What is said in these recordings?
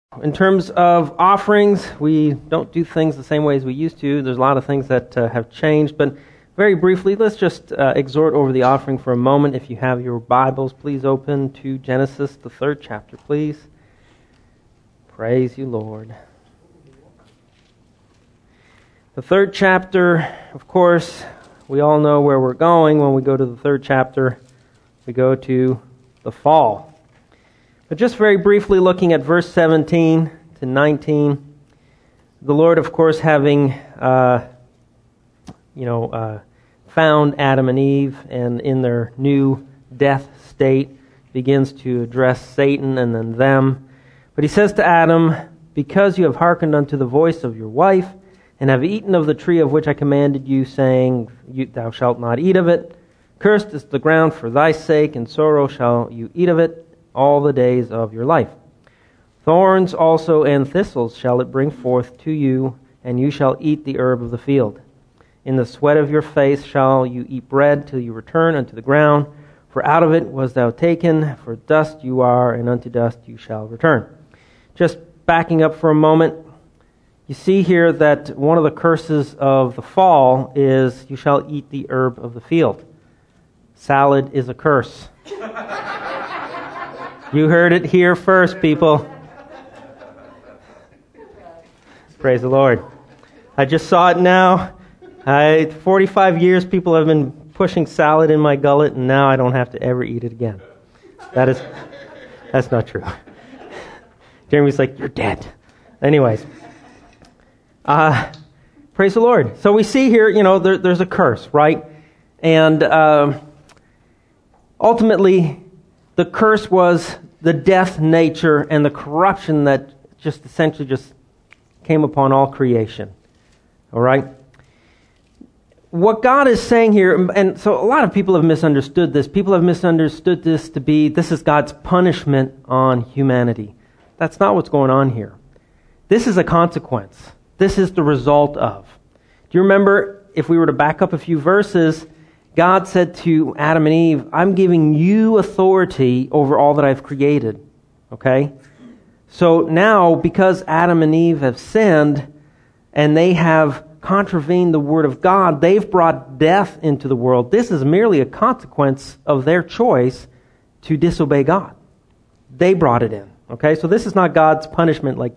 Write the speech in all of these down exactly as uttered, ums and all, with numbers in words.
In terms of offerings, we don't do things the same way as we used to. There's a lot of things that uh, have changed, but very briefly, let's just uh, exhort over the offering for a moment. If you have your Bibles, please open to Genesis, the third chapter, please. Praise you, Lord. The third chapter, of course, we all know where we're going when we go to the third chapter. We go to the fall. But just very briefly looking at verse seventeen to nineteen, the Lord, of course, having, uh, you know, uh, found Adam and Eve, and in their new death state, begins to address Satan and then them. But he says to Adam, "Because you have hearkened unto the voice of your wife, and have eaten of the tree of which I commanded you, saying, Thou shalt not eat of it. Cursed is the ground for thy sake, and sorrow shall you eat of it all the days of your life. Thorns also and thistles shall it bring forth to you, and you shall eat the herb of the field. In the sweat of your face shall you eat bread till you return unto the ground, for out of it was thou taken, for dust you are, and unto dust you shall return." Just backing up for a moment, you see here that one of the curses of the fall is you shall eat the herb of the field. Salad is a curse. You heard it here first, people. Praise the Lord. I just saw it now. I, forty-five years people have been pushing salad in my gullet, and now I don't have to ever eat it again. That is, that's not true. Jeremy's like, "You're dead." Anyways. Uh, praise the Lord. So we see here, you know, there, there's a curse, right? And uh, ultimately, the curse was the death nature and the corruption that just essentially just came upon all creation. All right? What God is saying here, and so a lot of people have misunderstood this. People have misunderstood this to be, this is God's punishment on humanity. That's not what's going on here. This is a consequence. This is the result of. Do you remember, if we were to back up a few verses, God said to Adam and Eve, "I'm giving you authority over all that I've created." Okay? So now, because Adam and Eve have sinned, and they have contravened the Word of God, they've brought death into the world. This is merely a consequence of their choice to disobey God. They brought it in. Okay? So this is not God's punishment. Like,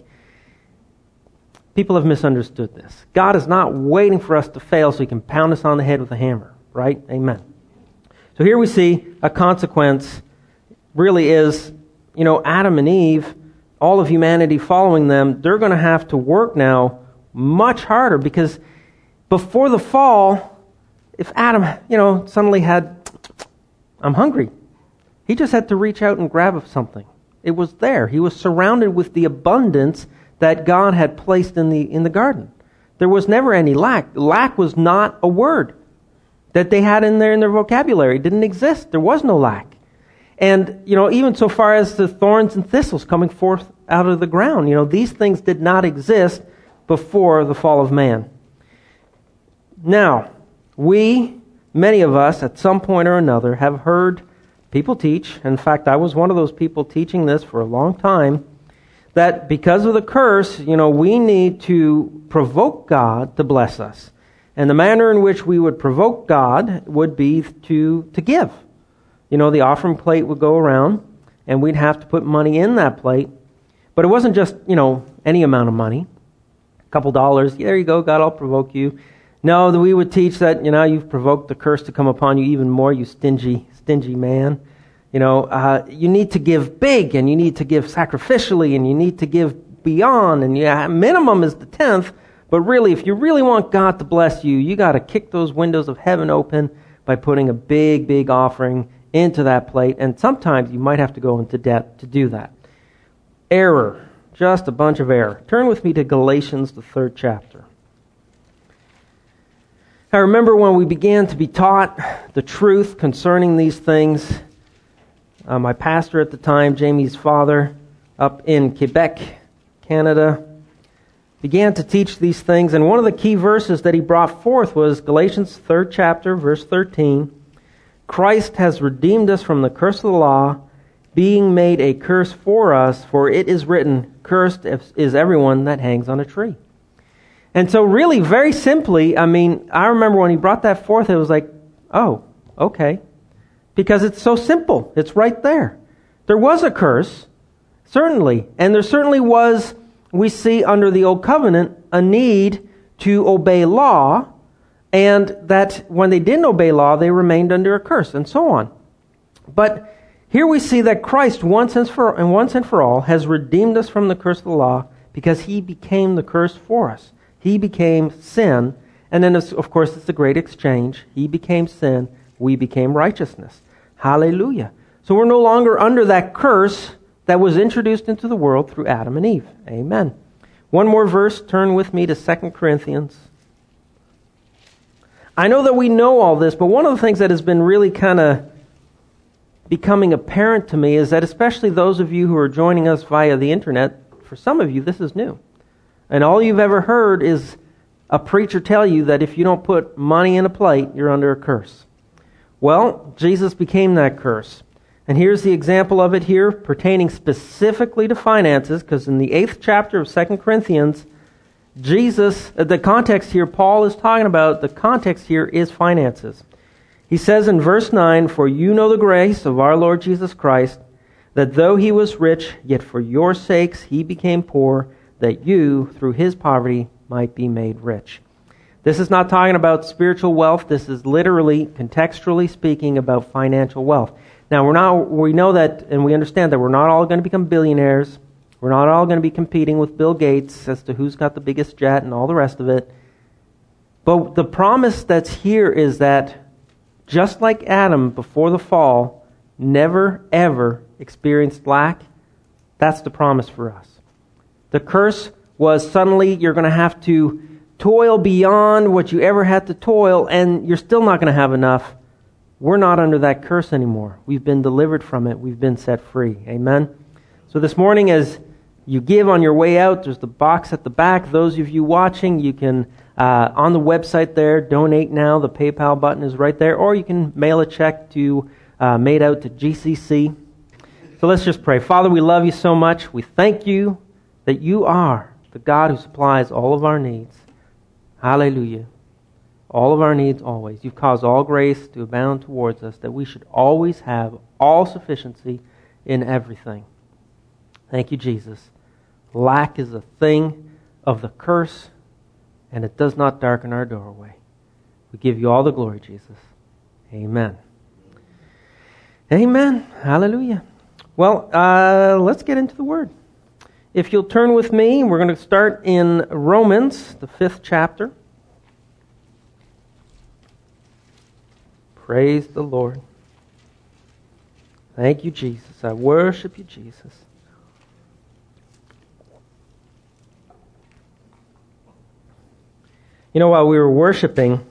people have misunderstood this. God is not waiting for us to fail so He can pound us on the head with a hammer. Right? Amen. So here we see a consequence really is, you know, Adam and Eve, all of humanity following them, they're going to have to work now much harder, because before the fall, if Adam, you know, suddenly had, "I'm hungry," he just had to reach out and grab something. It was there. He was surrounded with the abundance that God had placed in the in the garden. There was never any lack. Lack was not a word that they had in there in their vocabulary. It didn't exist. There was no lack. And, you know, even so far as the thorns and thistles coming forth out of the ground, you know, these things did not exist before the fall of man. Now, we, many of us, at some point or another, have heard people teach, in fact, I was one of those people teaching this for a long time, that because of the curse, you know, we need to provoke God to bless us. And the manner in which we would provoke God would be to, to give. You know, the offering plate would go around, and we'd have to put money in that plate. But it wasn't just, you know, any amount of money. A couple dollars, there you go, God, I'll provoke you. No, we would teach that, you know, you've provoked the curse to come upon you even more, you stingy, stingy man. You know, uh, you need to give big, and you need to give sacrificially, and you need to give beyond, and yeah, minimum is the tenth. But really, if you really want God to bless you, you got to kick those windows of heaven open by putting a big, big offering into that plate. And sometimes you might have to go into debt to do that. Error. Just a bunch of error. Turn with me to Galatians, the third chapter. I remember when we began to be taught the truth concerning these things, uh, my pastor at the time, Jamie's father, up in Quebec, Canada, began to teach these things, and one of the key verses that he brought forth was Galatians third chapter, verse thirteen. "Christ has redeemed us from the curse of the law, being made a curse for us, for it is written, cursed is everyone that hangs on a tree. And so really, very simply, I mean, I remember when he brought that forth, it was like, oh, okay. Because it's so simple. It's right there. There was a curse, certainly. And there certainly was, we see under the Old Covenant, a need to obey law, and that when they didn't obey law, they remained under a curse, and so on. But here we see that Christ, once and for and once and for all, has redeemed us from the curse of the law because he became the curse for us. He became sin, and then, of course, it's the great exchange. He became sin, we became righteousness. Hallelujah. So we're no longer under that curse that was introduced into the world through Adam and Eve. Amen. One more verse. Turn with me to Second Corinthians. I know that we know all this, but one of the things that has been really kind of becoming apparent to me is that especially those of you who are joining us via the internet, for some of you this is new. And all you've ever heard is a preacher tell you that if you don't put money in a plate, you're under a curse. Well, Jesus became that curse. And here's the example of it here, pertaining specifically to finances, because in the eighth chapter of Second Corinthians, Jesus, the context here, Paul is talking about, the context here is finances. He says in verse nine, "For you know the grace of our Lord Jesus Christ, that though he was rich, yet for your sakes he became poor, that you, through his poverty, might be made rich." This is not talking about spiritual wealth. This is literally, contextually speaking, about financial wealth. Now, we're not, we know that, and we understand that we're not all going to become billionaires. We're not all going to be competing with Bill Gates as to who's got the biggest jet and all the rest of it. But the promise that's here is that just like Adam before the fall never, ever experienced lack, that's the promise for us. The curse was suddenly you're going to have to toil beyond what you ever had to toil, and you're still not going to have enough. We're not under that curse anymore. We've been delivered from it. We've been set free. Amen? So this morning, as you give on your way out, there's the box at the back. Those of you watching, you can, uh, on the website there, donate now. The PayPal button is right there. Or you can mail a check to, uh, made out to G C C. So let's just pray. Father, we love you so much. We thank you that you are the God who supplies all of our needs. Hallelujah. All of our needs always. You've caused all grace to abound towards us, that we should always have all sufficiency in everything. Thank you, Jesus. Lack is a thing of the curse, and it does not darken our doorway. We give you all the glory, Jesus. Amen. Amen. Hallelujah. Well, uh, let's get into the Word. If you'll turn with me, we're going to start in Romans, the fifth chapter. Praise the Lord. Thank you, Jesus. I worship you, Jesus. You know, while we were worshiping,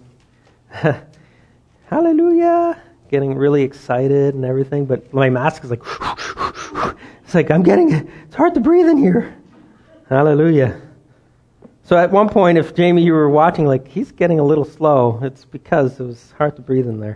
hallelujah, getting really excited and everything, but my mask is like, it's like, I'm getting, it's hard to breathe in here. Hallelujah. So at one point, if Jamie, you were watching, like, he's getting a little slow, it's because it was hard to breathe in there.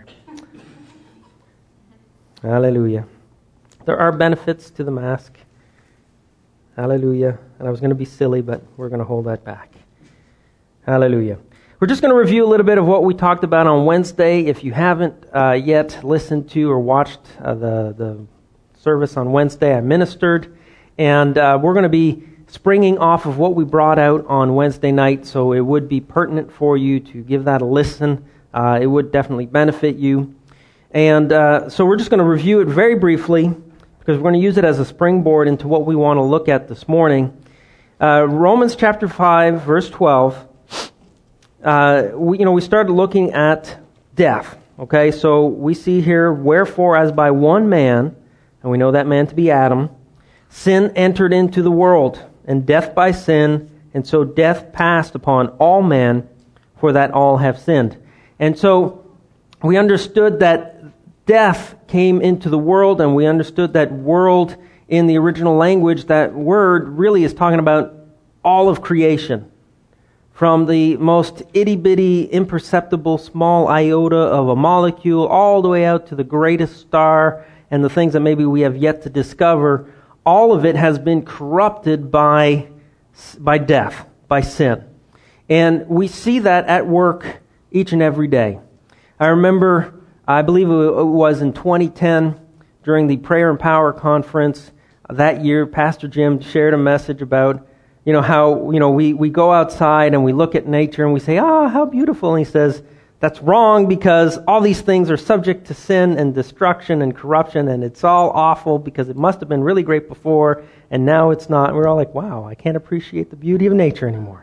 Hallelujah. There are benefits to the mask. Hallelujah. And I was going to be silly, but we're going to hold that back. Hallelujah. We're just going to review a little bit of what we talked about on Wednesday. If you haven't uh, yet listened to or watched uh, the, the service on Wednesday, I ministered. And uh, we're going to be springing off of what we brought out on Wednesday night, so it would be pertinent for you to give that a listen. Uh, it would definitely benefit you. And uh, so we're just going to review it very briefly, because we're going to use it as a springboard into what we want to look at this morning. Uh, Romans chapter five, verse twelve. Uh, we, you know, we started looking at death. Okay, so we see here, wherefore as by one man, and we know that man to be Adam, sin entered into the world, and death by sin, and so death passed upon all men, for that all have sinned. And so we understood that death came into the world, and we understood that world in the original language, that word really is talking about all of creation. From the most itty-bitty, imperceptible, small iota of a molecule, all the way out to the greatest star and the things that maybe we have yet to discover, all of it has been corrupted by, by death, by sin. And we see that at work each and every day. I remember, I believe it was in twenty ten, during the Prayer and Power Conference that year, Pastor Jim shared a message about, you know, how, you know, we, we go outside and we look at nature and we say, ah, how beautiful. And he says, that's wrong because all these things are subject to sin and destruction and corruption, and it's all awful because it must have been really great before, and now it's not. And we're all like, wow, I can't appreciate the beauty of nature anymore.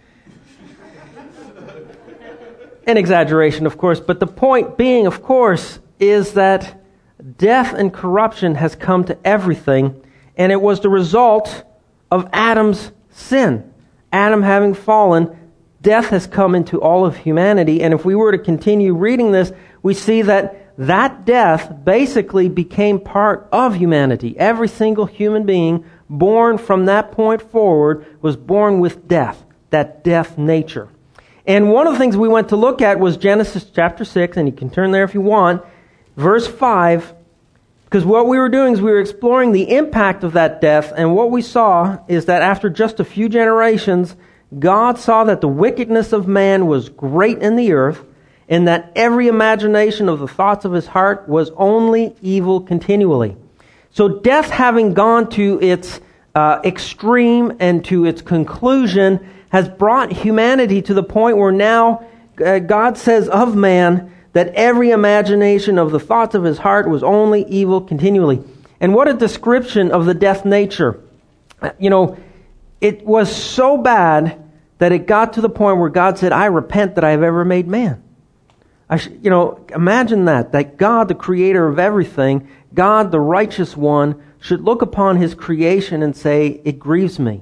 An exaggeration, of course, but the point being, of course, is that death and corruption has come to everything, and it was the result of Adam's sin. Adam having fallen, death has come into all of humanity, and if we were to continue reading this, we see that that death basically became part of humanity. Every single human being born from that point forward was born with death, that death nature. And one of the things we went to look at was Genesis chapter six, and you can turn there if you want, verse five, because what we were doing is we were exploring the impact of that death, and what we saw is that after just a few generations, God saw that the wickedness of man was great in the earth, and that every imagination of the thoughts of his heart was only evil continually. So death having gone to its uh, extreme and to its conclusion has brought humanity to the point where now uh, God says of man that every imagination of the thoughts of his heart was only evil continually. And what a description of the death nature. You know, it was so bad that it got to the point where God said, I repent that I have ever made man. I sh- you know, imagine that, that God, the creator of everything, God, the righteous one, should look upon his creation and say, it grieves me.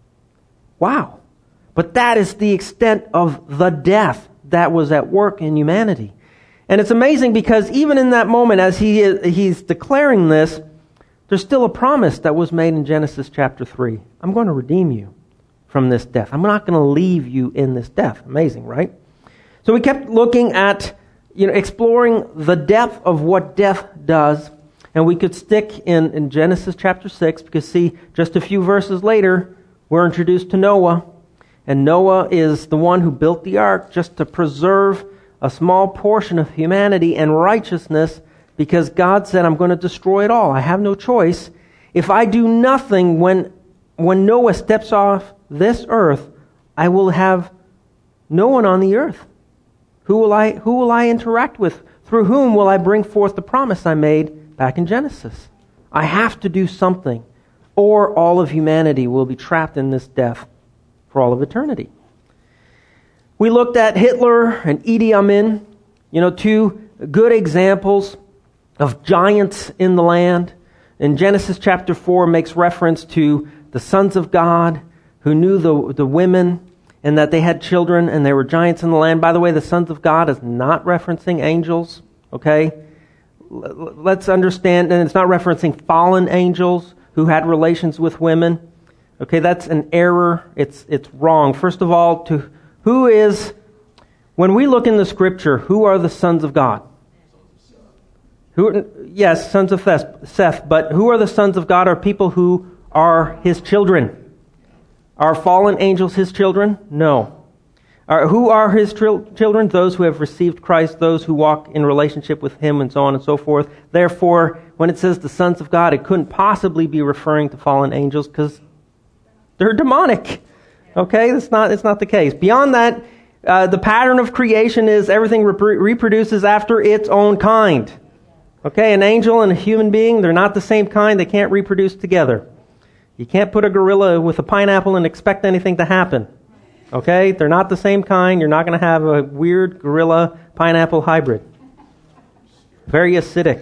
Wow. But that is the extent of the death that was at work in humanity. And it's amazing because even in that moment, as he is, he's declaring this, there's still a promise that was made in Genesis chapter three. I'm going to redeem you from this death. I'm not going to leave you in this death. Amazing, right? So we kept looking at, you know, exploring the depth of what death does. And we could stick in, in Genesis chapter six because, see, just a few verses later, we're introduced to Noah. And Noah is the one who built the ark just to preserve a small portion of humanity and righteousness, because God said, I'm going to destroy it all. I have no choice. If I do nothing when when Noah steps off this earth, I will have no one on the earth. Who will I who will I interact with? Through whom will I bring forth the promise I made back in Genesis? I have to do something, or all of humanity will be trapped in this death for all of eternity. We looked at Hitler and Idi Amin, you know, two good examples of giants in the land. In Genesis chapter four makes reference to the sons of God who knew the, the women and that they had children and they were giants in the land. By the way, the sons of God is not referencing angels, okay? Let's understand, and it's not referencing fallen angels who had relations with women. Okay, that's an error. It's it's wrong. First of all, to who is, when we look in the scripture, who are the sons of God? Who? Yes, sons of Seth. But who are the sons of God? Are people who are his children. Are fallen angels his children? No. Are, who are his tri- children? Those who have received Christ, those who walk in relationship with him, and so on and so forth. Therefore, when it says the sons of God, it couldn't possibly be referring to fallen angels because they're demonic. Okay, that's not, it's not the case. Beyond that, uh, the pattern of creation is everything rep- reproduces after its own kind. Okay, an angel and a human being, they're not the same kind. They can't reproduce together. You can't put a gorilla with a pineapple and expect anything to happen. Okay, they're not the same kind. You're not going to have a weird gorilla pineapple hybrid. Very acidic.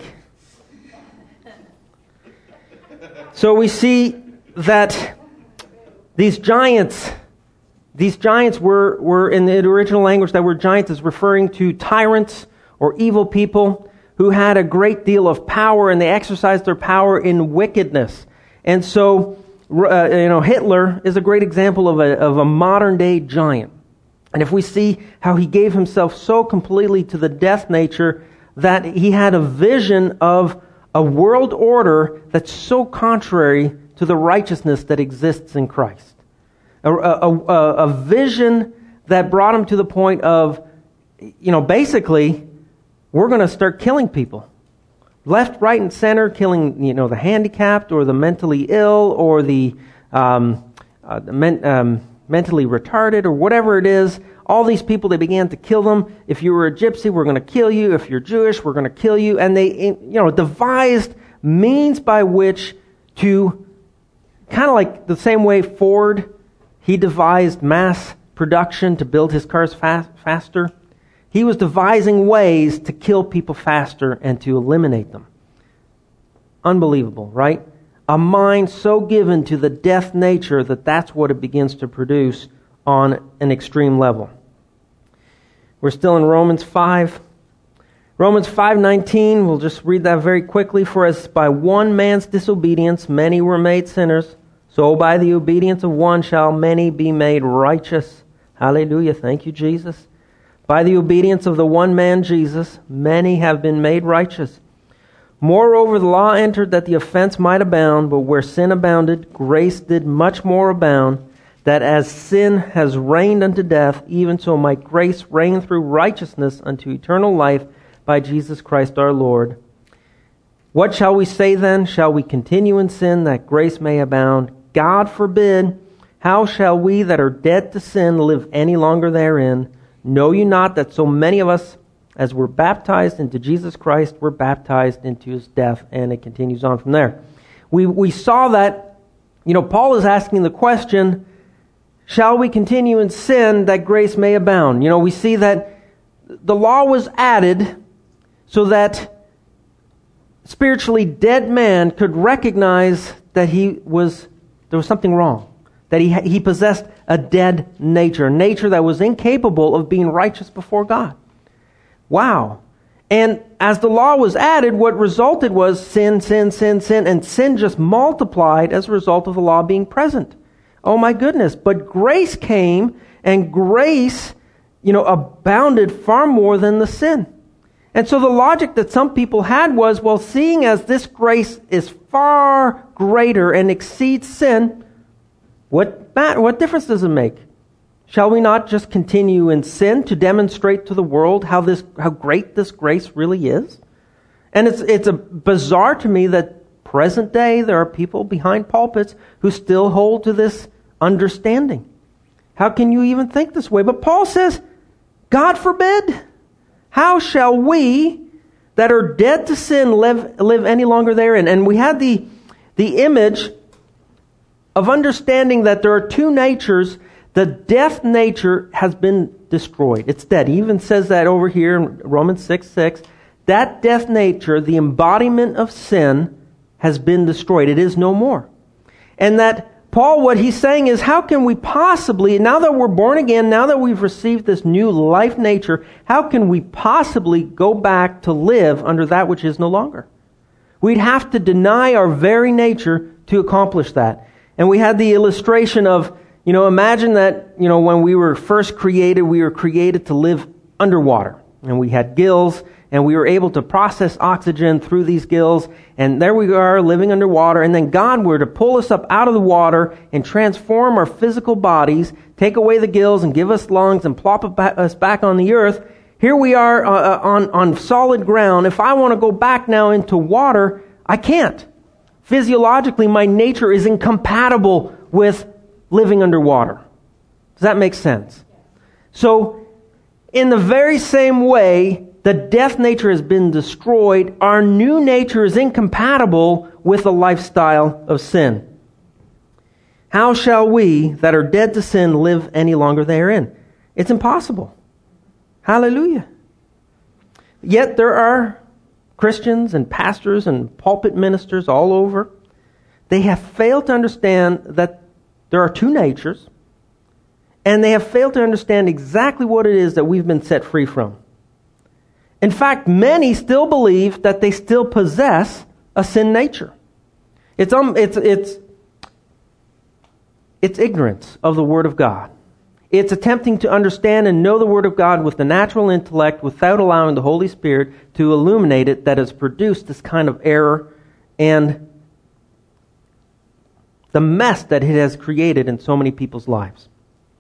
So we see that These giants, these giants were, were in the original language, that word giants is referring to tyrants or evil people who had a great deal of power, and they exercised their power in wickedness. And so, uh, you know, Hitler is a great example of a, of a modern day giant. And if we see how he gave himself so completely to the death nature that he had a vision of a world order that's so contrary to the righteousness that exists in Christ. A, a, a, a vision that brought him to the point of, you know, basically, we're going to start killing people. Left, right, and center, killing, you know, the handicapped or the mentally ill or the, um, uh, the men, um, mentally retarded or whatever it is. All these people, they began to kill them. If you were a gypsy, we're going to kill you. If you're Jewish, we're going to kill you. And they, you know, devised means by which to, kind of like the same way Ford, he devised mass production to build his cars fast, faster. He was devising ways to kill people faster and to eliminate them. Unbelievable, right? A mind so given to the death nature that that's what it begins to produce on an extreme level. We're still in Romans five. Romans five nineteen, we'll just read that very quickly. For as by one man's disobedience many were made sinners, so by the obedience of one shall many be made righteous. Hallelujah. Thank you, Jesus. By the obedience of the one man, Jesus, many have been made righteous. Moreover, the law entered that the offense might abound, but where sin abounded, grace did much more abound, that as sin has reigned unto death, even so might grace reign through righteousness unto eternal life by Jesus Christ our Lord. What shall we say then? Shall we continue in sin that grace may abound? God forbid. How shall we that are dead to sin live any longer therein? Know you not that so many of us, as were baptized into Jesus Christ, were baptized into his death? And it continues on from there. We we saw that, you know, Paul is asking the question, shall we continue in sin that grace may abound? You know, we see that the law was added so that spiritually dead man could recognize that he was, there was something wrong. That he he possessed a dead nature, a nature that was incapable of being righteous before God. Wow. And as the law was added, what resulted was sin, sin, sin, sin, and sin just multiplied as a result of the law being present. Oh my goodness. But grace came, and grace, you know, abounded far more than the sin. And so the logic that some people had was, well, seeing as this grace is far greater and exceeds sin, What matter, what difference does it make? Shall we not just continue in sin to demonstrate to the world how this, how great this grace really is? And it's it's a bizarre to me that present day there are people behind pulpits who still hold to this understanding. How can you even think this way? But Paul says, God forbid. How shall we that are dead to sin live live any longer therein? And we had the the image of understanding that there are two natures. The death nature has been destroyed. It's dead. He even says that over here in Romans six six. That death nature, the embodiment of sin, has been destroyed. It is no more. And that Paul, what he's saying is, how can we possibly, now that we're born again, now that we've received this new life nature, how can we possibly go back to live under that which is no longer? We'd have to deny our very nature to accomplish that. And we had the illustration of, you know, imagine that, you know, when we were first created, we were created to live underwater. And we had gills, and we were able to process oxygen through these gills. And there we are, living underwater. And then God were to pull us up out of the water and transform our physical bodies, take away the gills and give us lungs and plop us back on the earth. Here we are uh, on, on solid ground. If I want to go back now into water, I can't. Physiologically, my nature is incompatible with living underwater. Does that make sense? So, in the very same way, the death nature has been destroyed. Our new nature is incompatible with a lifestyle of sin. How shall we that are dead to sin live any longer therein? It's impossible. Hallelujah. Yet there are Christians and pastors and pulpit ministers all over. They have failed to understand that there are two natures, and they have failed to understand exactly what it is that we've been set free from. In fact, many still believe that they still possess a sin nature. It's um, it's it's it's ignorance of the Word of God. It's attempting to understand and know the Word of God with the natural intellect without allowing the Holy Spirit to illuminate it that has produced this kind of error and the mess that it has created in so many people's lives.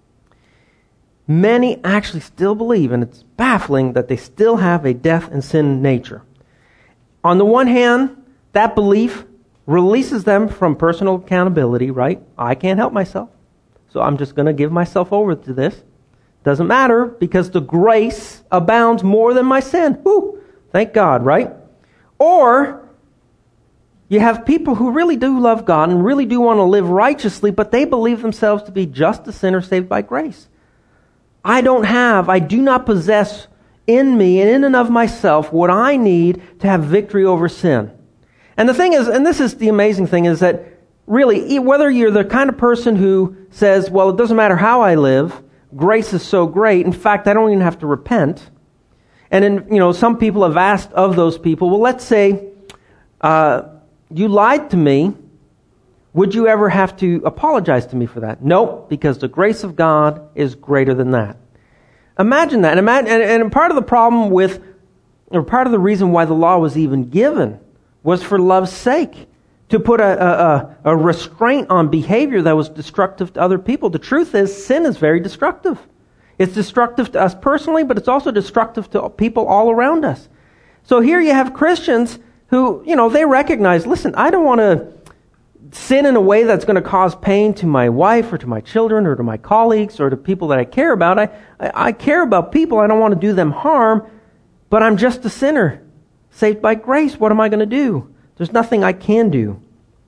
Many actually still believe, and it's baffling, that they still have a death and sin nature. On the one hand, that belief releases them from personal accountability, right? I can't help myself, so I'm just going to give myself over to this. Doesn't matter, because the grace abounds more than my sin. Woo! Thank God, right? Or you have people who really do love God and really do want to live righteously, but they believe themselves to be just a sinner saved by grace. I don't have, I do not possess in me and in and of myself what I need to have victory over sin. And the thing is, and this is the amazing thing, is that really, whether you're the kind of person who says, well, it doesn't matter how I live, grace is so great, in fact, I don't even have to repent. And in, you know, some people have asked of those people, well, let's say uh, you lied to me. Would you ever have to apologize to me for that? Nope, because the grace of God is greater than that. Imagine that. And, imagine, and, and part of the problem with, or part of the reason why the law was even given was for love's sake, to put a, a, a restraint on behavior that was destructive to other people. The truth is, sin is very destructive. It's destructive to us personally, but it's also destructive to people all around us. So here you have Christians who, you know, they recognize, listen, I don't want to sin in a way that's going to cause pain to my wife or to my children or to my colleagues or to people that I care about. I, I, I care about people. I don't want to do them harm, but I'm just a sinner saved by grace. What am I going to do? There's nothing I can do.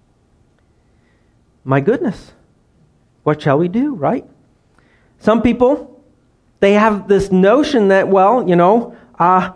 My goodness. What shall we do, right? Some people, they have this notion that, well, you know, uh,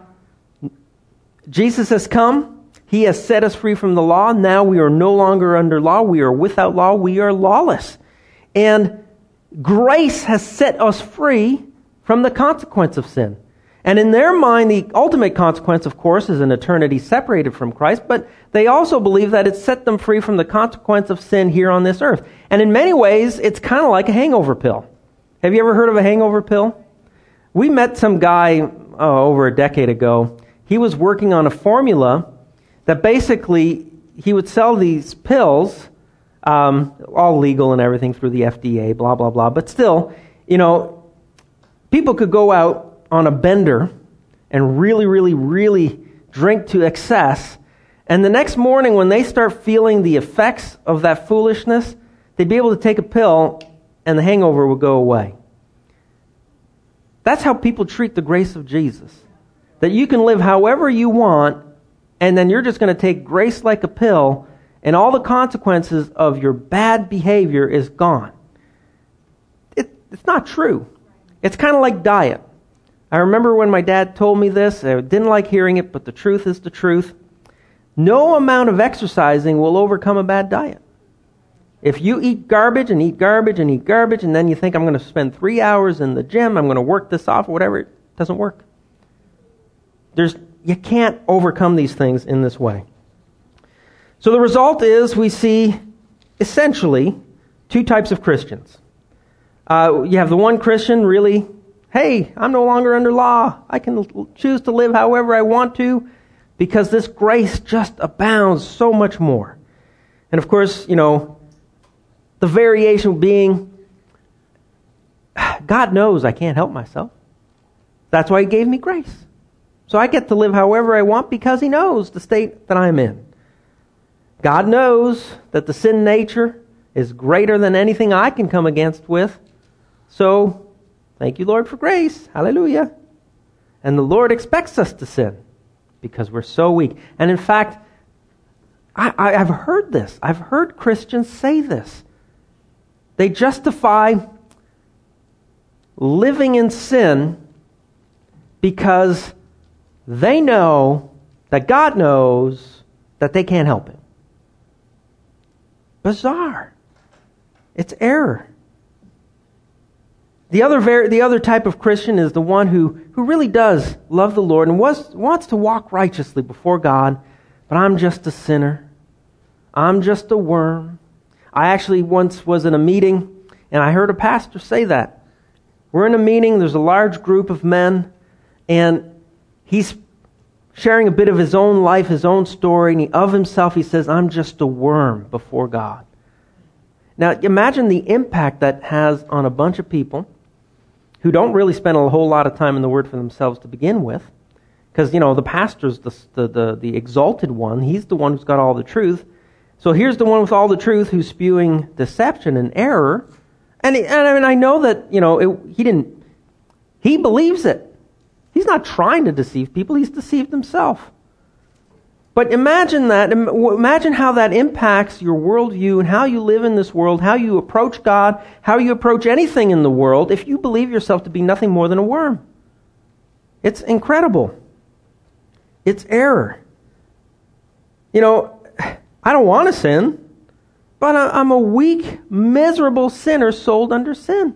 Jesus has come. He has set us free from the law. Now we are no longer under law. We are without law. We are lawless. And grace has set us free from the consequence of sin. And in their mind, the ultimate consequence, of course, is an eternity separated from Christ. But they also believe that it set them free from the consequence of sin here on this earth. And in many ways, it's kind of like a hangover pill. Have you ever heard of a hangover pill? We met some guy oh, over a decade ago. He was working on a formula that basically he would sell these pills, um, all legal and everything through the F D A, blah, blah, blah. But still, you know, people could go out on a bender and really, really, really drink to excess. And the next morning when they start feeling the effects of that foolishness, they'd be able to take a pill and the hangover would go away. That's how people treat the grace of Jesus. That you can live however you want, and then you're just going to take grace like a pill, and all the consequences of your bad behavior is gone. It, it's not true. It's kind of like diet. I remember when my dad told me this, I didn't like hearing it, but the truth is the truth. No amount of exercising will overcome a bad diet. If you eat garbage and eat garbage and eat garbage, and then you think, I'm going to spend three hours in the gym, I'm going to work this off, or whatever, it doesn't work. There's You can't overcome these things in this way. So the result is we see essentially two types of Christians. Uh, you have the one Christian really, hey, I'm no longer under law. I can choose to live however I want to because this grace just abounds so much more. And of course, you know, the variation being, God knows I can't help myself. That's why He gave me grace. So I get to live however I want because He knows the state that I'm in. God knows that the sin nature is greater than anything I can come against with. So, thank you, Lord, for grace. Hallelujah. And the Lord expects us to sin because we're so weak. And in fact, I, I, I've heard this. I've heard Christians say this. They justify living in sin because they know that God knows that they can't help it. Bizarre. It's error. The other ver- the other type of Christian is the one who, who really does love the Lord and was, wants to walk righteously before God, but I'm just a sinner. I'm just a worm. I actually once was in a meeting and I heard a pastor say that. We're in a meeting, there's a large group of men, and he's sharing a bit of his own life, his own story, and he, of himself he says, I'm just a worm before God. Now imagine the impact that has on a bunch of people who don't really spend a whole lot of time in the Word for themselves to begin with. Because, you know, the pastor's the, the, the, the exalted one. He's the one who's got all the truth. So here's the one with all the truth who's spewing deception and error. And, and I mean, I know that, you know, it, he didn't, he believes it. He's not trying to deceive people. He's deceived himself. But imagine that. Imagine how that impacts your worldview and how you live in this world, how you approach God, how you approach anything in the world if you believe yourself to be nothing more than a worm. It's incredible. It's error. You know, I don't want to sin, but I'm a weak, miserable sinner sold under sin.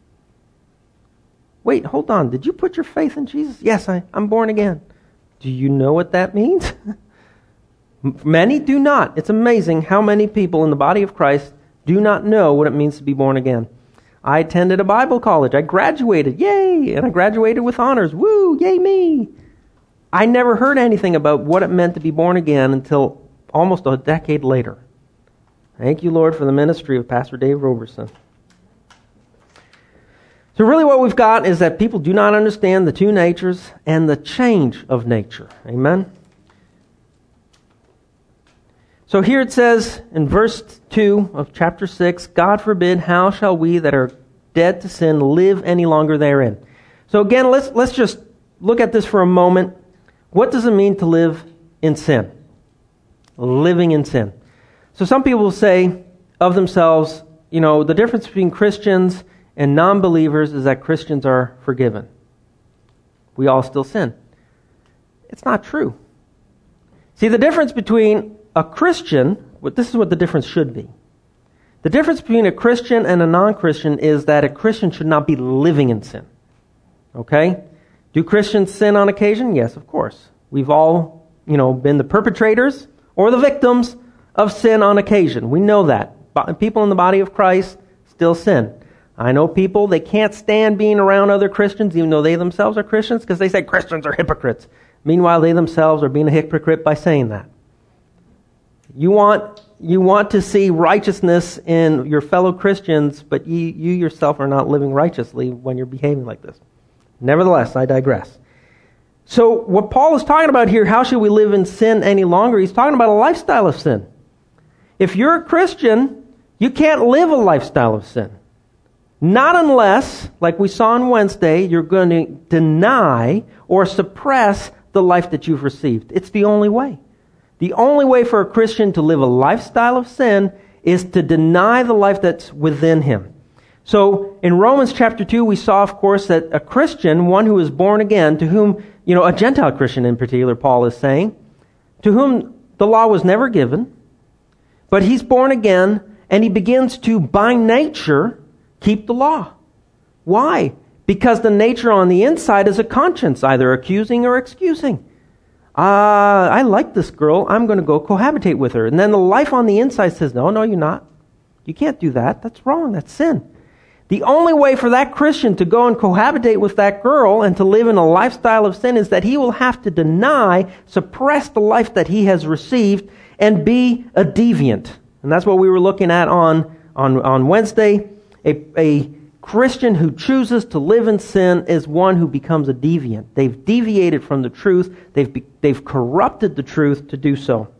Wait, hold on. Did you put your faith in Jesus? Yes, I, I'm born again. Do you know what that means? Many do not. It's amazing how many people in the body of Christ do not know what it means to be born again. I attended a Bible college. I graduated. Yay! And I graduated with honors. Woo! Yay me! I never heard anything about what it meant to be born again until almost a decade later. Thank you, Lord, for the ministry of Pastor Dave Roberson. So really what we've got is that people do not understand the two natures and the change of nature. Amen? So here it says in verse two of chapter six, God forbid, how shall we that are dead to sin live any longer therein? So again, let's let's just look at this for a moment. What does it mean to live in sin? Living in sin. So some people will say of themselves, you know, the difference between Christians and non-believers is that Christians are forgiven. We all still sin. It's not true. See, the difference between a Christian, this is what the difference should be. The difference between a Christian and a non-Christian is that a Christian should not be living in sin. Okay? Do Christians sin on occasion? Yes, of course. We've all, you know, been the perpetrators or the victims of sin on occasion. We know that. People in the body of Christ still sin. I know people, they can't stand being around other Christians, even though they themselves are Christians, because they say Christians are hypocrites. Meanwhile, they themselves are being a hypocrite by saying that. You want you want to see righteousness in your fellow Christians, but you, you yourself are not living righteously when you're behaving like this. Nevertheless, I digress. So what Paul is talking about here, how should we live in sin any longer? He's talking about a lifestyle of sin. If you're a Christian, you can't live a lifestyle of sin. Not unless, like we saw on Wednesday, you're going to deny or suppress the life that you've received. It's the only way. The only way for a Christian to live a lifestyle of sin is to deny the life that's within him. So in Romans chapter two, we saw, of course, that a Christian, one who is born again, to whom, you know, a Gentile Christian in particular, Paul is saying, to whom the law was never given, but he's born again, and he begins to, by nature, keep the law. Why? Because the nature on the inside is a conscience, either accusing or excusing. Uh, I like this girl, I'm going to go cohabitate with her. And then the life on the inside says, no, no, you're not. You can't do that. That's wrong. That's sin. The only way for that Christian to go and cohabitate with that girl and to live in a lifestyle of sin is that he will have to deny, suppress the life that he has received, and be a deviant. And that's what we were looking at on, on, on Wednesday. A, a Christian who chooses to live in sin is one who becomes a deviant. They've deviated from the truth. They've, be, they've corrupted the truth to do so.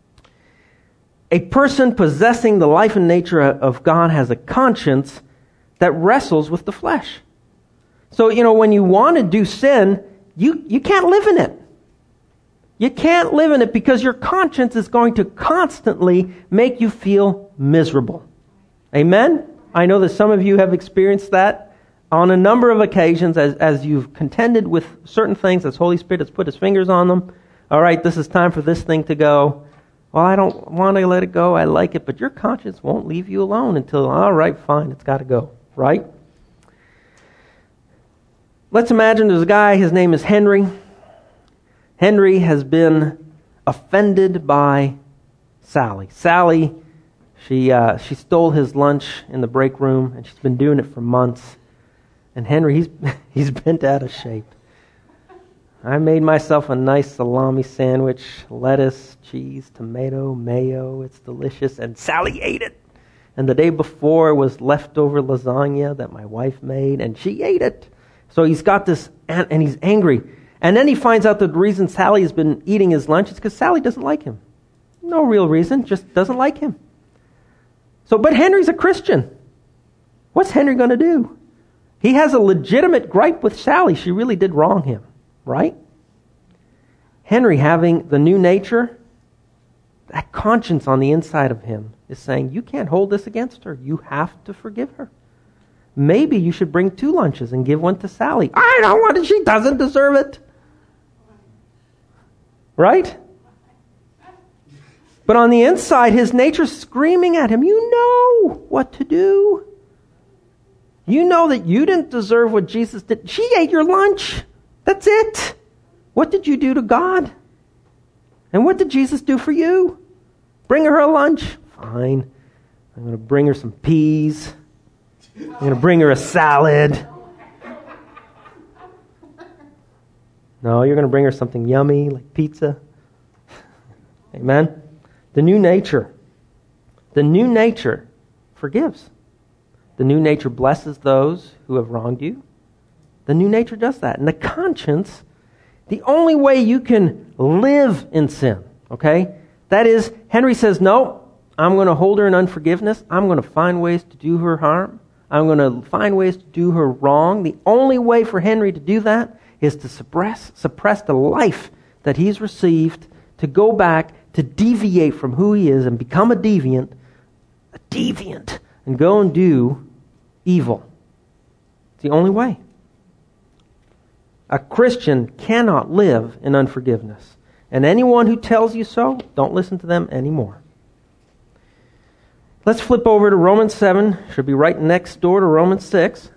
A person possessing the life and nature of God has a conscience that wrestles with the flesh. So, you know, when you want to do sin, you, you can't live in it. You can't live in it because your conscience is going to constantly make you feel miserable. Amen? I know that some of you have experienced that on a number of occasions as, as you've contended with certain things, as Holy Spirit has put His fingers on them. All right, this is time for this thing to go. Well, I don't want to let it go. I like it, but your conscience won't leave you alone until, all right, fine, it's got to go, right? Let's imagine there's a guy, his name is Henry. Henry has been offended by Sally. Sally, she uh, she stole his lunch in the break room, and she's been doing it for months. And Henry, he's he's bent out of shape. I made myself a nice salami sandwich, lettuce, cheese, tomato, mayo. It's delicious. And Sally ate it. And the day before was leftover lasagna that my wife made, and she ate it. So he's got this, and he's angry. And then he finds out that the reason Sally has been eating his lunch is because Sally doesn't like him. No real reason, just doesn't like him. So, but Henry's a Christian. What's Henry going to do? He has a legitimate gripe with Sally. She really did wrong him, right? Henry, having the new nature, that conscience on the inside of him is saying, you can't hold this against her. You have to forgive her. Maybe you should bring two lunches and give one to Sally. I don't want it. She doesn't deserve it. Right? But on the inside, his nature's screaming at him, you know what to do. You know that you didn't deserve what Jesus did. She ate your lunch. That's it. What did you do to God? And what did Jesus do for you? Bring her a lunch. Fine. I'm going to bring her some peas. I'm going to bring her a salad. No, you're going to bring her something yummy like pizza. Amen? The new nature. The new nature forgives. The new nature blesses those who have wronged you. The new nature does that. And the conscience, the only way you can live in sin, okay? That is, Henry says, no, I'm going to hold her in unforgiveness. I'm going to find ways to do her harm. I'm going to find ways to do her wrong. The only way for Henry to do that is to suppress, suppress the life that he's received, to go back, to deviate from who he is and become a deviant, a deviant, and go and do evil. It's the only way. A Christian cannot live in unforgiveness. And anyone who tells you so, don't listen to them anymore. Let's flip over to Romans seven. Should be right next door to Romans six.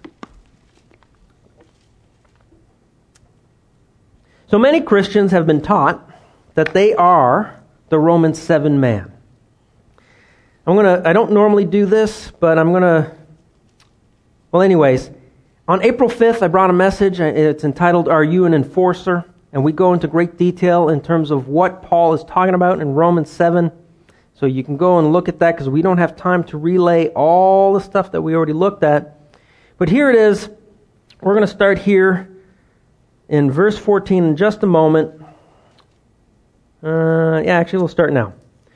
So many Christians have been taught that they are the Romans seven man. I'm gonna. I don't normally do this, but I'm gonna. Well, anyways, on April fifth, I brought a message. It's entitled, "Are You an Enforcer?" And we go into great detail in terms of what Paul is talking about in Romans seven. So you can go and look at that because we don't have time to relay all the stuff that we already looked at. But here it is. We're going to start here in verse fourteen in just a moment. Uh, yeah, actually, we'll start now.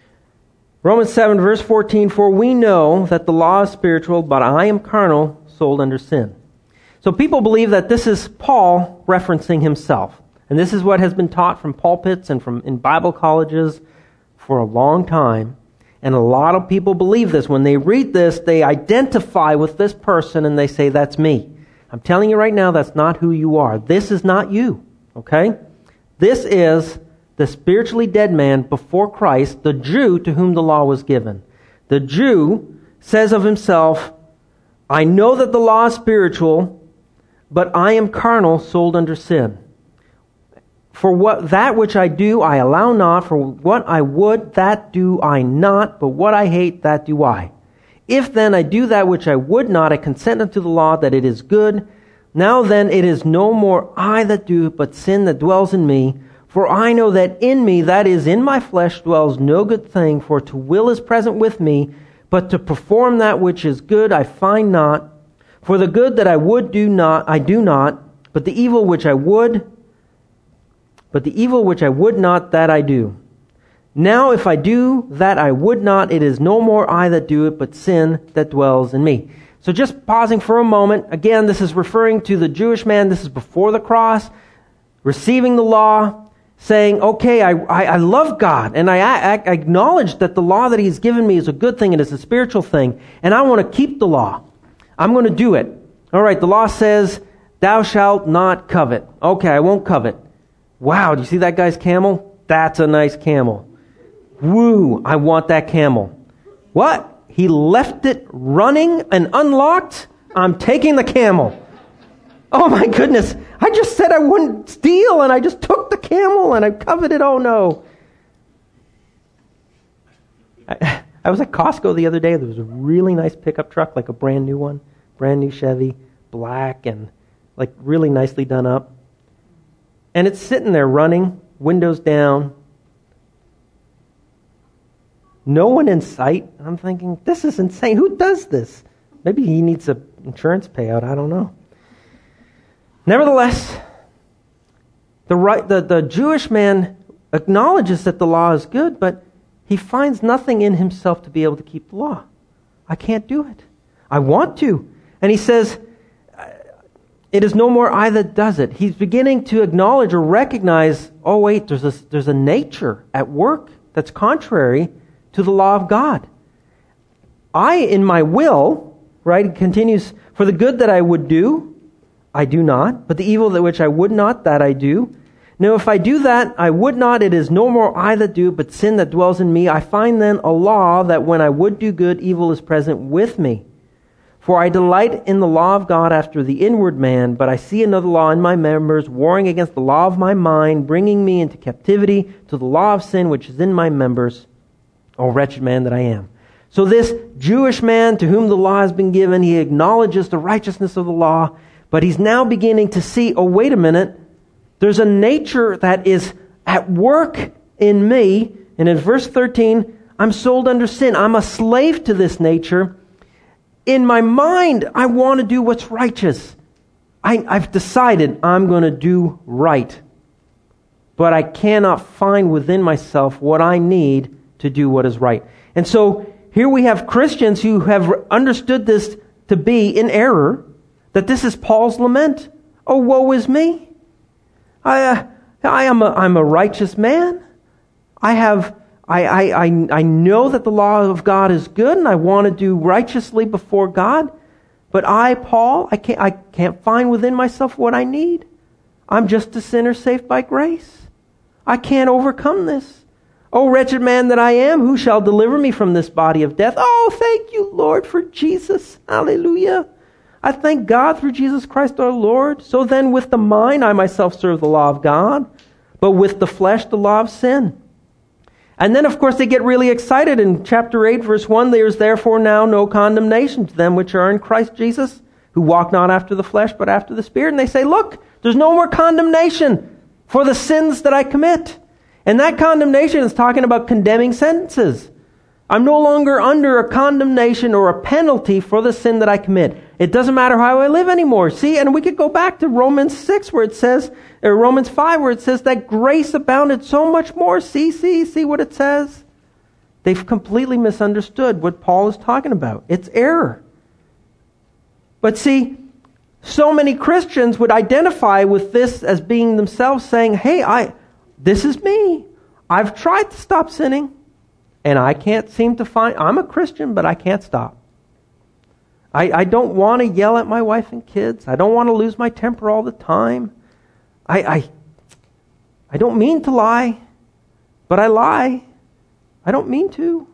Romans seven, verse fourteen, "For we know that the law is spiritual, but I am carnal, sold under sin." So people believe that this is Paul referencing himself. And this is what has been taught from pulpits and from in Bible colleges for a long time. And a lot of people believe this. When they read this, they identify with this person and they say, that's me. I'm telling you right now, that's not who you are. This is not you. Okay? This is the spiritually dead man before Christ, the Jew to whom the law was given. The Jew says of himself, I know that the law is spiritual, but I am carnal, sold under sin. For what that which I do, I allow not. For what I would, that do I not. But what I hate, that do I. If then I do that which I would not, I consent unto the law that it is good. Now then it is no more I that do it, but sin that dwells in me. For I know that in me, that is in my flesh, dwells no good thing. For to will is present with me, but to perform that which is good I find not. For the good that I would do not, I do not. But the evil which I would... But the evil which I would not, that I do. Now if I do that I would not, it is no more I that do it, but sin that dwells in me. So just pausing for a moment. Again, this is referring to the Jewish man. This is before the cross, receiving the law, saying, okay, I, I, I love God, and I, I, I acknowledge that the law that He's given me is a good thing, and it's a spiritual thing, and I want to keep the law. I'm going to do it. All right, the law says, thou shalt not covet. Okay, I won't covet. Wow, do you see that guy's camel? That's a nice camel. Woo, I want that camel. What? He left it running and unlocked? I'm taking the camel. Oh my goodness, I just said I wouldn't steal and I just took the camel and I coveted. Oh no. I, I was at Costco the other day. There was a really nice pickup truck, like a brand new one. Brand new Chevy, black and like really nicely done up. And it's sitting there running, windows down. No one in sight. I'm thinking, this is insane. Who does this? Maybe he needs an insurance payout. I don't know. Nevertheless, the, right, the, the Jewish man acknowledges that the law is good, but he finds nothing in himself to be able to keep the law. I can't do it. I want to. And he says, it is no more I that does it. He's beginning to acknowledge or recognize, oh wait, there's a, there's a nature at work that's contrary to the law of God. I, in my will, right, it continues, for the good that I would do, I do not, but the evil that which I would not, that I do. Now if I do that, I would not, it is no more I that do, but sin that dwells in me. I find then a law that when I would do good, evil is present with me. For I delight in the law of God after the inward man, but I see another law in my members, warring against the law of my mind, bringing me into captivity to the law of sin which is in my members. O wretched man that I am. So this Jewish man to whom the law has been given, he acknowledges the righteousness of the law, but he's now beginning to see, oh, wait a minute, there's a nature that is at work in me. And in verse thirteen, I'm sold under sin. I'm a slave to this nature. In my mind, I want to do what's righteous. I, I've decided I'm going to do right. But I cannot find within myself what I need to do what is right. And so here we have Christians who have understood this to be in error, that this is Paul's lament. Oh, woe is me. I, uh, I am a, I'm a righteous man. I have, I, I, I, I know that the law of God is good and I want to do righteously before God. But I, Paul, I can't, I can't find within myself what I need. I'm just a sinner saved by grace. I can't overcome this. Oh, wretched man that I am, who shall deliver me from this body of death? Oh, thank you, Lord, for Jesus. Hallelujah. I thank God through Jesus Christ our Lord. So then with the mind I myself serve the law of God, but with the flesh the law of sin. And then, of course, they get really excited. In chapter eight, verse one, there is therefore now no condemnation to them which are in Christ Jesus, who walk not after the flesh, but after the Spirit. And they say, look, there's no more condemnation for the sins that I commit. And that condemnation is talking about condemning sentences. I'm no longer under a condemnation or a penalty for the sin that I commit. It doesn't matter how I live anymore. See, and we could go back to Romans six where it says, or Romans five where it says that grace abounded so much more. See, see, see what it says? They've completely misunderstood what Paul is talking about. It's error. But see, so many Christians would identify with this as being themselves saying, hey, I, this is me. I've tried to stop sinning. And I can't seem to find, I'm a Christian, but I can't stop. I, I don't want to yell at my wife and kids. I don't want to lose my temper all the time. I, I, I don't mean to lie, but I lie. I don't mean to.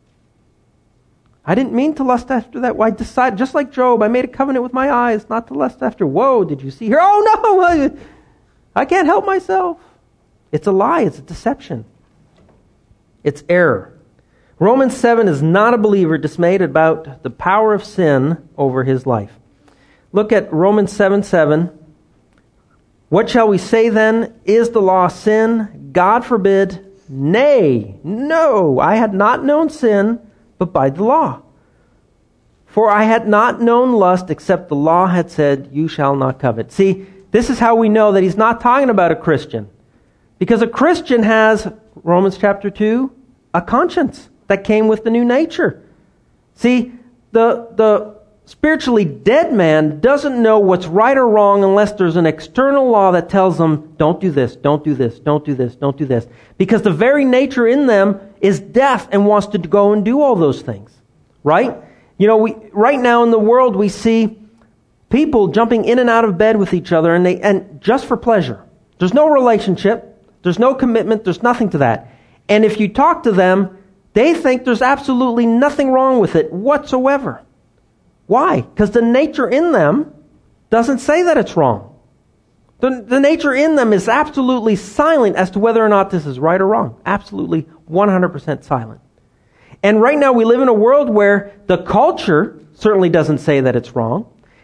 I didn't mean to lust after that. Well, I decided, just like Job, I made a covenant with my eyes not to lust after. Whoa, did you see her? Oh no, I can't help myself. It's a lie. It's a deception. It's error. Romans seven is not a believer dismayed about the power of sin over his life. Look at Romans seven seven. What shall we say then? Is the law sin? God forbid. Nay, no, I had not known sin, but by the law. For I had not known lust, except the law had said, you shall not covet. See, this is how we know that he's not talking about a Christian. Because a Christian has, Romans chapter two, a conscience that came with the new nature. See, the the spiritually dead man doesn't know what's right or wrong unless there's an external law that tells them, don't do this, don't do this, don't do this, don't do this. Because the very nature in them is death and wants to go and do all those things. Right? You know, we right now in the world we see people jumping in and out of bed with each other and they and just for pleasure. There's no relationship, there's no commitment, there's nothing to that. And if you talk to them, they think there's absolutely nothing wrong with it whatsoever. Why? Because the nature in them doesn't say that it's wrong. The, the nature in them is absolutely silent as to whether or not this is right or wrong. Absolutely one hundred percent silent. And right now we live in a world where the culture certainly doesn't say that it's wrong.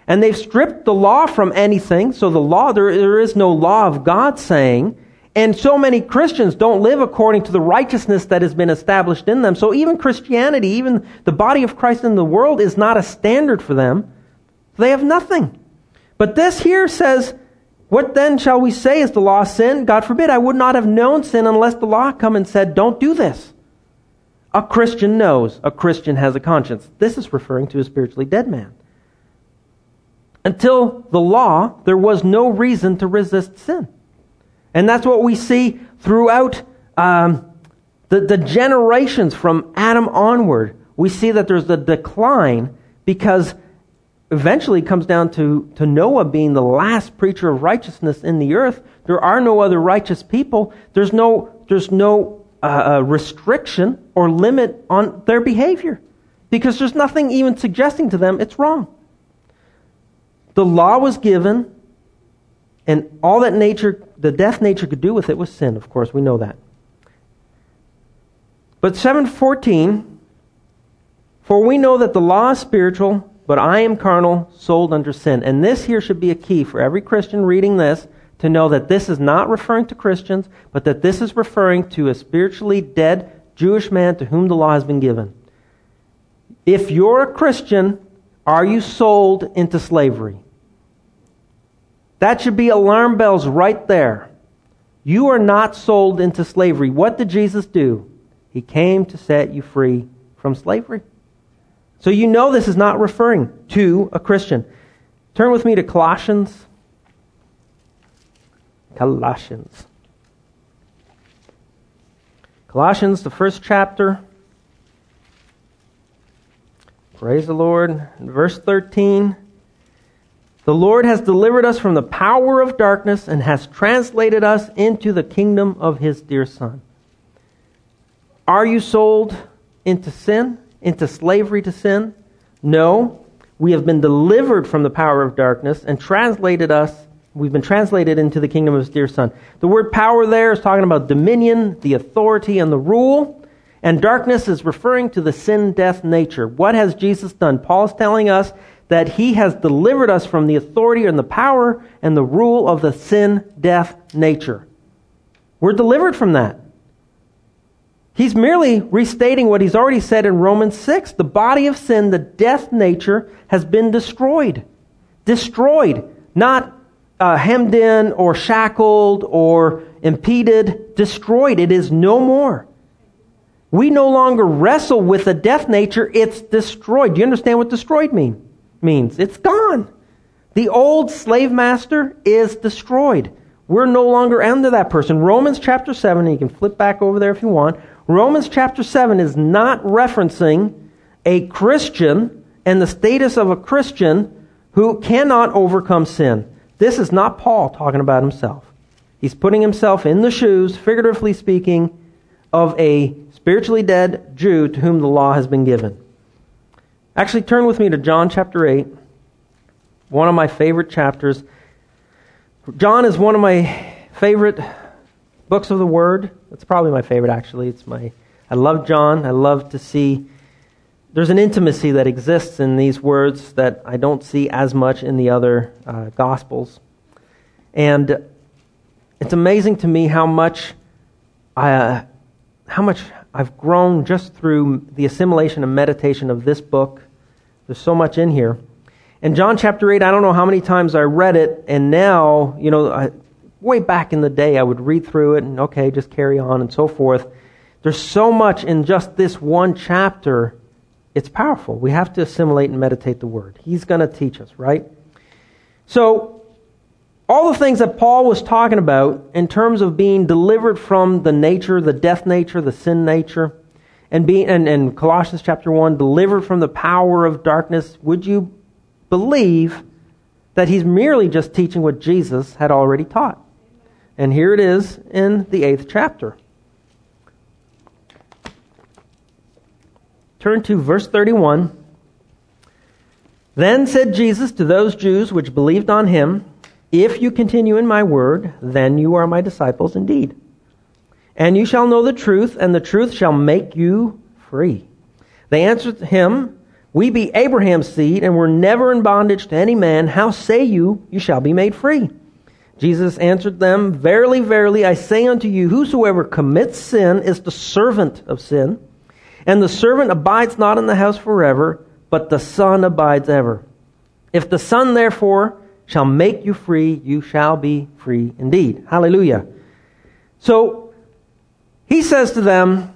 And they've stripped the law from anything. So the law, there, there is no law of God saying. And so many Christians don't live according to the righteousness that has been established in them. So even Christianity, even the body of Christ in the world is not a standard for them. They have nothing. But this here says, what then shall we say? Is the law sin? God forbid. I would not have known sin unless the law come and said, don't do this. A Christian knows. A Christian has a conscience. This is referring to a spiritually dead man. Until the law, there was no reason to resist sin. And that's what we see throughout um, the, the generations from Adam onward. We see that there's a decline because eventually it comes down to, to Noah being the last preacher of righteousness in the earth. There are no other righteous people. There's no, there's no uh, restriction or limit on their behavior because there's nothing even suggesting to them it's wrong. The law was given, and all that nature, the death nature could do with it was sin. Of course, we know that. But seven fourteen, for we know that the law is spiritual, but I am carnal, sold under sin. And this here should be a key for every Christian reading this, to know that this is not referring to Christians, but that this is referring to a spiritually dead Jewish man to whom the law has been given. If you're a Christian, are you sold into slavery? That should be alarm bells right there. You are not sold into slavery. What did Jesus do? He came to set you free from slavery. So you know this is not referring to a Christian. Turn with me to Colossians. Colossians. Colossians, the first chapter. Praise the Lord. Verse thirteen. The Lord has delivered us from the power of darkness and has translated us into the kingdom of His dear Son. Are you sold into sin? Into slavery to sin? No. We have been delivered from the power of darkness and translated us, we've been translated into the kingdom of His dear Son. The word power there is talking about dominion, the authority, and the rule. And darkness is referring to the sin, death nature. What has Jesus done? Paul is telling us that He has delivered us from the authority and the power and the rule of the sin, death nature. We're delivered from that. He's merely restating what He's already said in Romans six. The body of sin, the death nature, has been destroyed. Destroyed. Not uh, hemmed in or shackled or impeded. Destroyed. It is no more. We no longer wrestle with the death nature. It's destroyed. Do you understand what destroyed mean? means? It's gone. The old slave master is destroyed. We're no longer under that person. Romans chapter seven, and you can flip back over there if you want. Romans chapter seven is not referencing a Christian and the status of a Christian who cannot overcome sin. This is not Paul talking about himself. He's putting himself in the shoes, figuratively speaking, of a spiritually dead Jew to whom the law has been given. Actually, turn with me to John chapter eight, one of my favorite chapters. John is one of my favorite books of the Word. It's probably my favorite, actually. It's my. I love John. I love to see. There's an intimacy that exists in these words that I don't see as much in the other uh, Gospels. And it's amazing to me how much I, uh, how much I've grown just through the assimilation and meditation of this book. There's so much in here. In John chapter eight, I don't know how many times I read it, and now, you know, I, way back in the day, I would read through it and, okay, just carry on and so forth. There's so much in just this one chapter. It's powerful. We have to assimilate and meditate the Word. He's going to teach us, right? So, all the things that Paul was talking about in terms of being delivered from the nature, the death nature, the sin nature, and being, and, and Colossians chapter one, delivered from the power of darkness, would you believe that he's merely just teaching what Jesus had already taught? And here it is in the eighth chapter. Turn to verse thirty-one. Then said Jesus to those Jews which believed on him, if you continue in my word, then you are my disciples indeed. And you shall know the truth, and the truth shall make you free. They answered him, We be Abraham's seed, and were never in bondage to any man. How say you, you shall be made free? Jesus answered them, Verily, verily, I say unto you, whosoever commits sin is the servant of sin. And the servant abides not in the house forever, but the Son abides ever. If the Son therefore shall make you free, you shall be free indeed. Hallelujah. So, he says to them,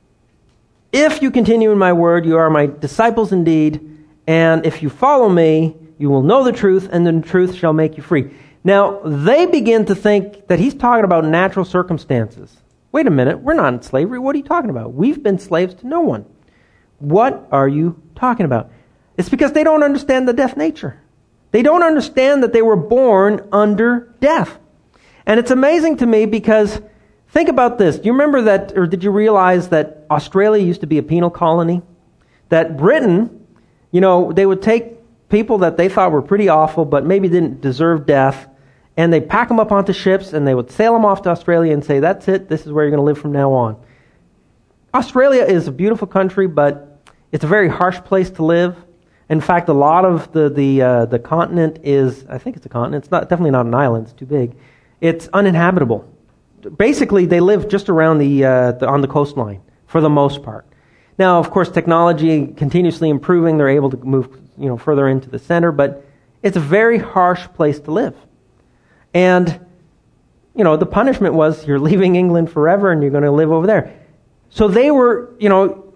if you continue in my word, you are my disciples indeed, and if you follow me, you will know the truth, and the truth shall make you free. Now, they begin to think that he's talking about natural circumstances. Wait a minute, we're not in slavery. What are you talking about? We've been slaves to no one. What are you talking about? It's because they don't understand the death nature. They don't understand that they were born under death. And it's amazing to me because, think about this. Do you remember that, or did you realize that Australia used to be a penal colony? That Britain, you know, they would take people that they thought were pretty awful but maybe didn't deserve death, and they'd pack them up onto ships and they would sail them off to Australia and say, that's it, this is where you're going to live from now on. Australia is a beautiful country, but it's a very harsh place to live. In fact, a lot of the the uh, the continent is, I think it's a continent, it's not definitely not an island, it's too big. It's uninhabitable. Basically, they live just around the, uh, the on the coastline for the most part. Now, of course, technology continuously improving, they're able to move, you know, further into the center, but it's a very harsh place to live. And, you know, the punishment was you're leaving England forever and you're going to live over there. So they were, you know,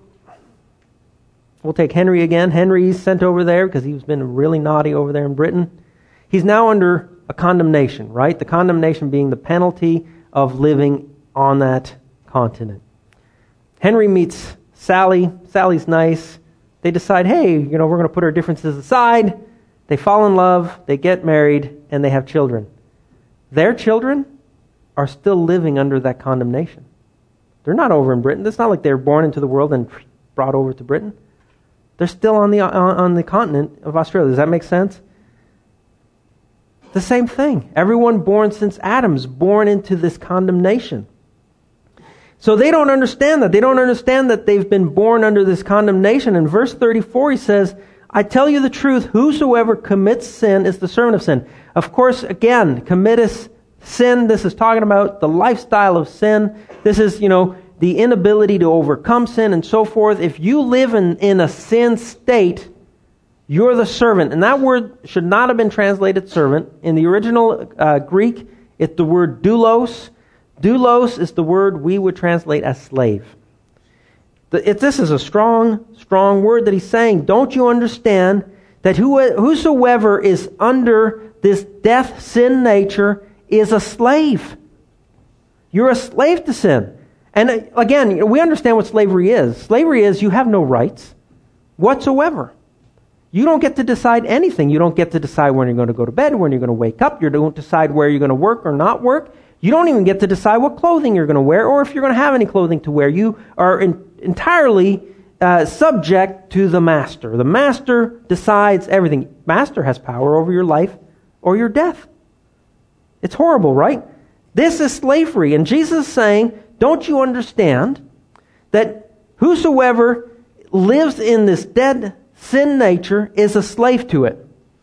we'll take Henry again. Henry's sent over there because he's been really naughty over there in Britain. He's now under a condemnation, right? The condemnation being the penalty of living on that continent. Henry meets Sally. Sally's nice. They decide, hey, you know, we're going to put our differences aside. They fall in love, they get married, and they have children. Their children are still living under that condemnation. They're not over in Britain. It's not like they were born into the world and brought over to Britain. They're still on the on, on the continent of Australia. Does that make sense? The same thing. Everyone born since Adam is born into this condemnation. So they don't understand that. They don't understand that they've been born under this condemnation. In verse thirty-four, he says, I tell you the truth, whosoever commits sin is the servant of sin. Of course, again, committeth sin. This is talking about the lifestyle of sin. This is, you know, the inability to overcome sin and so forth. If you live in, in a sin state, you're the servant. And that word should not have been translated servant. In the original uh, Greek, it's the word doulos. Doulos is the word we would translate as slave. The, it, this is a strong, strong word that he's saying. Don't you understand that who, whosoever is under this death sin nature is a slave? You're a slave to sin. And again, we understand what slavery is. Slavery is you have no rights whatsoever. You don't get to decide anything. You don't get to decide when you're going to go to bed, when you're going to wake up. You don't decide where you're going to work or not work. You don't even get to decide what clothing you're going to wear or if you're going to have any clothing to wear. You are in, entirely uh, subject to the master. The master decides everything. Master has power over your life or your death. It's horrible, right? This is slavery. And Jesus is saying, don't you understand that whosoever lives in this dead sin nature is a slave to it?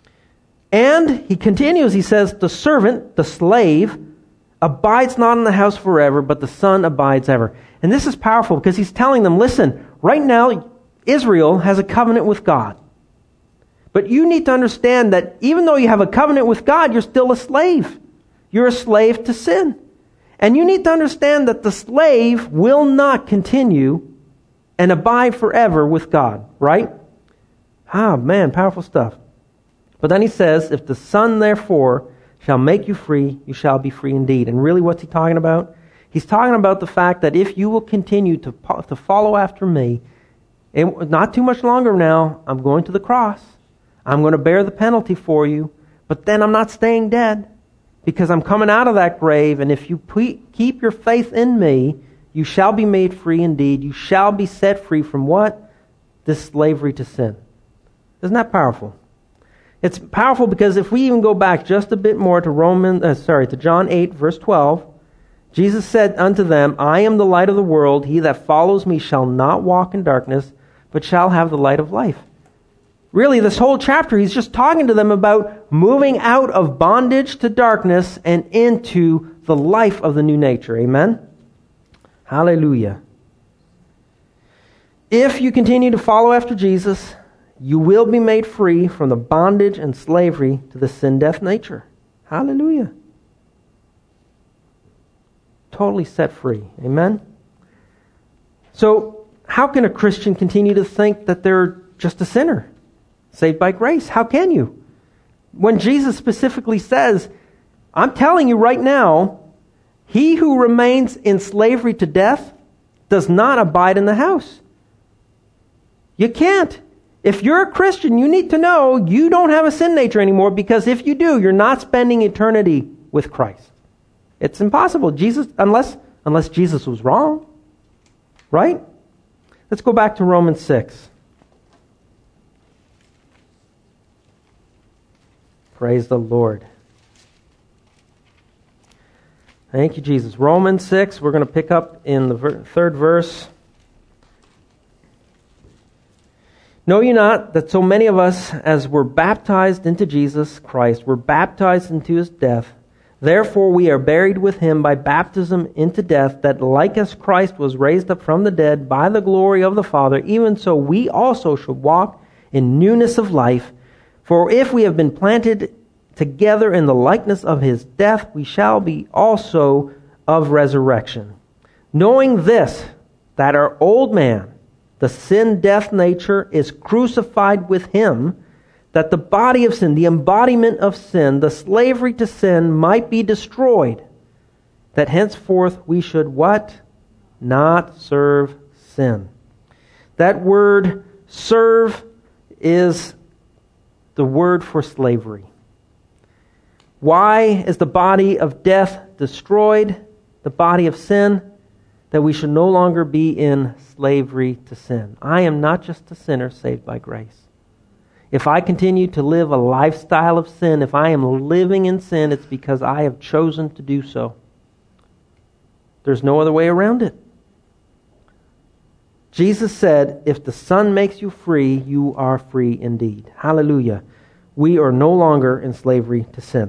And he continues, he says, the servant, the slave, abides not in the house forever, but the Son abides ever. And this is powerful because he's telling them, listen, right now Israel has a covenant with God. But you need to understand that even though you have a covenant with God, you're still a slave. You're a slave to sin. And you need to understand that the slave will not continue and abide forever with God, right? Ah, man, powerful stuff. But then he says, if the Son therefore shall make you free, you shall be free indeed. And really what's he talking about? He's talking about the fact that if you will continue to, to follow after me, it, not too much longer now, I'm going to the cross. I'm going to bear the penalty for you, but then I'm not staying dead. Because I'm coming out of that grave, and if you pe- keep your faith in me, you shall be made free indeed. You shall be set free from what? This slavery to sin. Isn't that powerful? It's powerful because if we even go back just a bit more to Roman, uh, sorry, to John eight, verse twelve, Jesus said unto them, I am the light of the world. He that follows me shall not walk in darkness, but shall have the light of life. Really, this whole chapter, he's just talking to them about moving out of bondage to darkness and into the life of the new nature. Amen? Hallelujah. If you continue to follow after Jesus, you will be made free from the bondage and slavery to the sin-death nature. Hallelujah. Totally set free. Amen? So, how can a Christian continue to think that they're just a sinner, saved by grace? How can you? When Jesus specifically says, I'm telling you right now, he who remains in slavery to death does not abide in the house. You can't. If you're a Christian, you need to know you don't have a sin nature anymore, because if you do, you're not spending eternity with Christ. It's impossible. Jesus, unless unless Jesus was wrong. Right? Let's go back to Romans six. Praise the Lord. Thank you, Jesus. Romans six, we're going to pick up in the ver- third verse. Know ye not that so many of us as were baptized into Jesus Christ were baptized into his death? Therefore we are buried with him by baptism into death, that like as Christ was raised up from the dead by the glory of the Father, even so we also should walk in newness of life. For if we have been planted together in the likeness of his death, we shall be also of resurrection. Knowing this, that our old man, the sin-death nature, is crucified with him, that the body of sin, the embodiment of sin, the slavery to sin, might be destroyed, that henceforth we should what? Not serve sin. That word serve is the word for slavery. Why is the body of death destroyed, the body of sin? That we should no longer be in slavery to sin. I am not just a sinner saved by grace. If I continue to live a lifestyle of sin, if I am living in sin, it's because I have chosen to do so. There's no other way around it. Jesus said, if the Son makes you free, you are free indeed. Hallelujah. We are no longer in slavery to sin.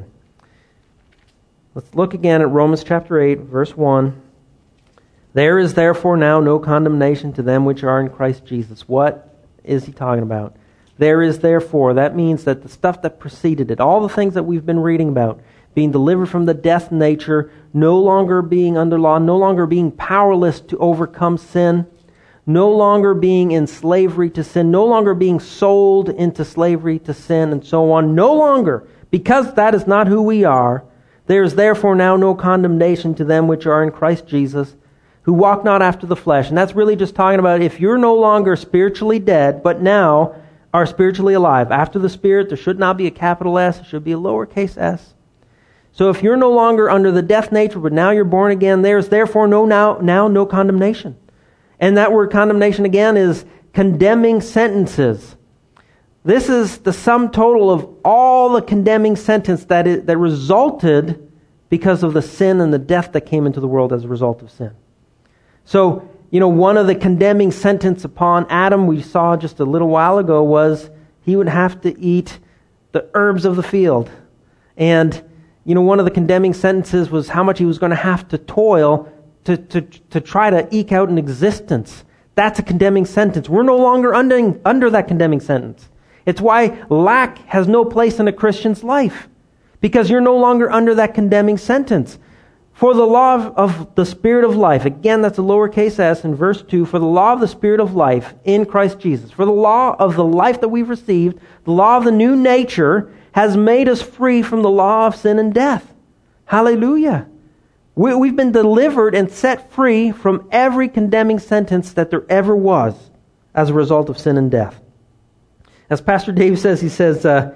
Let's look again at Romans chapter eight, verse one. There is therefore now no condemnation to them which are in Christ Jesus. What is he talking about? There is therefore, that means that the stuff that preceded it, all the things that we've been reading about, being delivered from the death nature, no longer being under law, no longer being powerless to overcome sin, no longer being in slavery to sin, no longer being sold into slavery to sin, and so on. No longer, because that is not who we are, there is therefore now no condemnation to them which are in Christ Jesus, who walk not after the flesh. And that's really just talking about if you're no longer spiritually dead, but now are spiritually alive. After the Spirit, there should not be a capital S, it should be a lowercase s. So if you're no longer under the death nature, but now you're born again, there's therefore no now, now no condemnation. And that word condemnation again is condemning sentences. This is the sum total of all the condemning sentence that is, that resulted because of the sin and the death that came into the world as a result of sin. So, you know, one of the condemning sentence upon Adam we saw just a little while ago was he would have to eat the herbs of the field. And, you know, one of the condemning sentences was how much he was going to have to toil to, to, to try to eke out an existence. That's a condemning sentence. We're no longer under, under that condemning sentence. It's why lack has no place in a Christian's life, because you're no longer under that condemning sentence. For the law of, of the Spirit of life, again that's a lowercase s in verse two, for the law of the Spirit of life in Christ Jesus, for the law of the life that we've received, the law of the new nature, has made us free from the law of sin and death. Hallelujah. We, we've been delivered and set free from every condemning sentence that there ever was as a result of sin and death. As Pastor Dave says, he says, uh,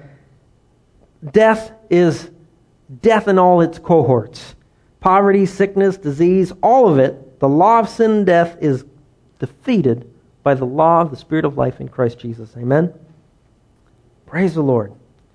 death is death in all its cohorts. Poverty, sickness, disease, all of it, the law of sin and death is defeated by the law of the Spirit of life in Christ Jesus. Amen? Praise the Lord.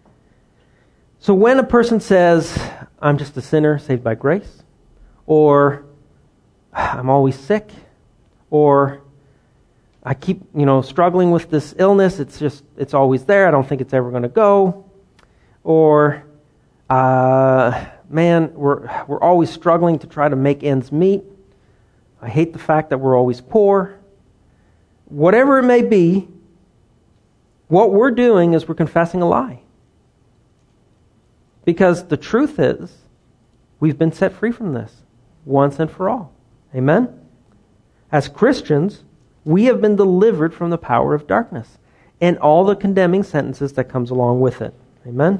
So when a person says, I'm just a sinner saved by grace, or I'm always sick, or I keep, you know, struggling with this illness. It's just, it's always there. I don't think it's ever going to go. Or, uh, man, we're we're always struggling to try to make ends meet. I hate the fact that we're always poor. Whatever it may be, what we're doing is we're confessing a lie. Because the truth is, we've been set free from this once and for all. Amen? As Christians, we have been delivered from the power of darkness and all the condemning sentences that comes along with it. Amen?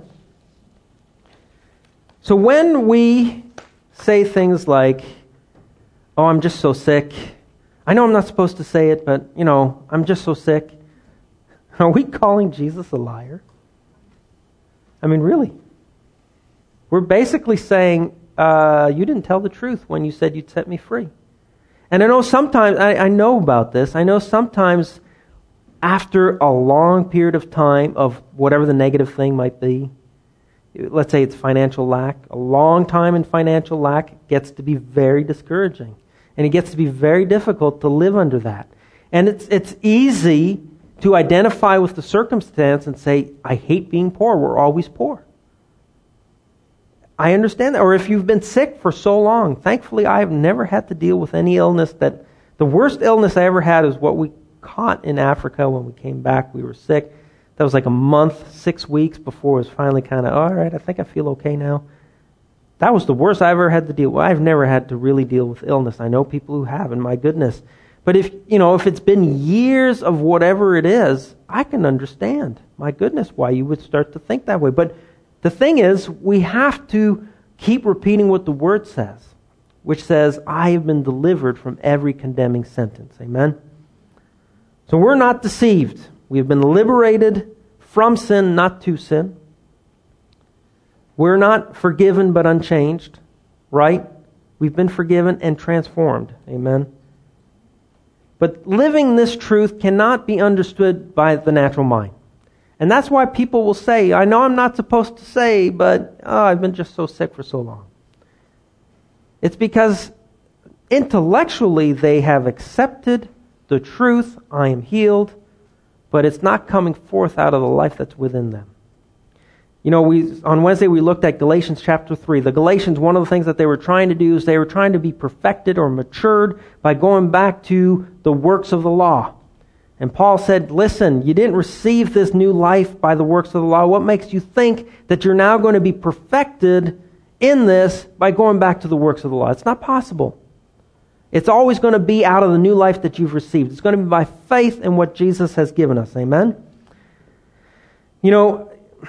So when we say things like, oh, I'm just so sick. I know I'm not supposed to say it, but, you know, I'm just so sick. Are we calling Jesus a liar? I mean, really? We're basically saying, uh, you didn't tell the truth when you said you'd set me free. And I know sometimes, I, I know about this, I know sometimes after a long period of time of whatever the negative thing might be, let's say it's financial lack, a long time in financial lack gets to be very discouraging. And it gets to be very difficult to live under that. And it's it's easy to identify with the circumstance and say, I hate being poor, we're always poor. I understand that. Or if you've been sick for so long, thankfully I've never had to deal with any illness that, the worst illness I ever had is what we caught in Africa when we came back. We were sick. That was like a month, six weeks before it was finally kind of, all right, I think I feel okay now. That was the worst I ever had to deal with. I've never had to really deal with illness. I know people who have, and my goodness. But if, you know, if it's been years of whatever it is, I can understand, my goodness, why you would start to think that way. But the thing is, we have to keep repeating what the Word says, which says, I have been delivered from every condemning sentence. Amen? So we're not deceived. We have been liberated from sin, not to sin. We're not forgiven but unchanged, right? We've been forgiven and transformed. Amen? But living this truth cannot be understood by the natural mind. And that's why people will say, I know I'm not supposed to say, but oh, I've been just so sick for so long. It's because intellectually they have accepted the truth, I am healed, but it's not coming forth out of the life that's within them. You know, we on Wednesday we looked at Galatians chapter three. The Galatians, one of the things that they were trying to do is they were trying to be perfected or matured by going back to the works of the law. And Paul said, listen, you didn't receive this new life by the works of the law. What makes you think that you're now going to be perfected in this by going back to the works of the law? It's not possible. It's always going to be out of the new life that you've received. It's going to be by faith in what Jesus has given us. Amen? You know,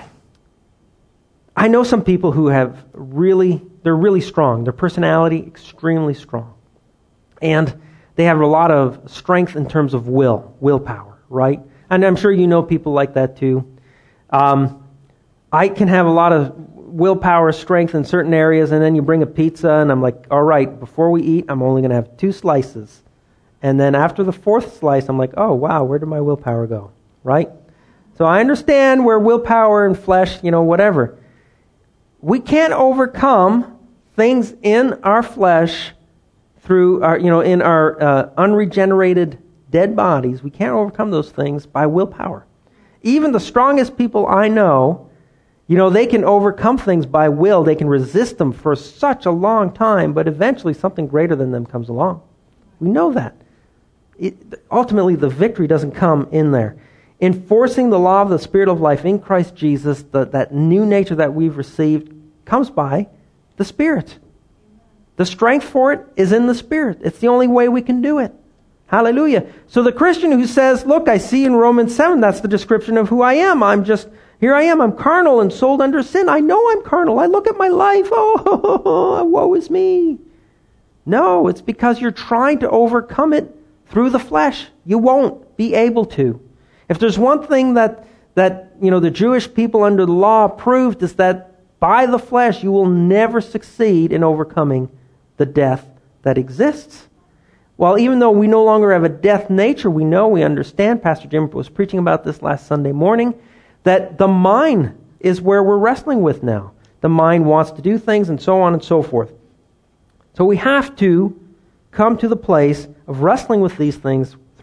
I know some people who have really, they're really strong. Their personality, extremely strong. And they have a lot of strength in terms of will, willpower, right? And I'm sure you know people like that too. Um, I can have a lot of willpower, strength in certain areas, and then you bring a pizza, and I'm like, all right, before we eat, I'm only going to have two slices. And then after the fourth slice, I'm like, oh, wow, where did my willpower go, right? So I understand where willpower and flesh, you know, whatever. We can't overcome things in our flesh through our, you know, in our uh, unregenerated dead bodies. We can't overcome those things by willpower. Even the strongest people I know, you know, they can overcome things by will. They can resist them for such a long time, but eventually something greater than them comes along. We know that. It, ultimately, the victory doesn't come in there. Enforcing the law of the Spirit of life in Christ Jesus, the, that new nature that we've received, comes by the Spirit. The strength for it is in the Spirit. It's the only way we can do it. Hallelujah. So the Christian who says, look, I see in Romans seven, that's the description of who I am. I'm just, here I am, I'm carnal and sold under sin. I know I'm carnal. I look at my life, oh, woe is me. No, it's because you're trying to overcome it through the flesh. You won't be able to. If there's one thing that, that you know, the Jewish people under the law proved is that by the flesh you will never succeed in overcoming the death that exists. Well, even though we no longer have a death nature, we know, we understand, Pastor Jim was preaching about this last Sunday morning, that the mind is where we're wrestling with now. The mind wants to do things and so on and so forth. So we have to come to the place of wrestling with these things through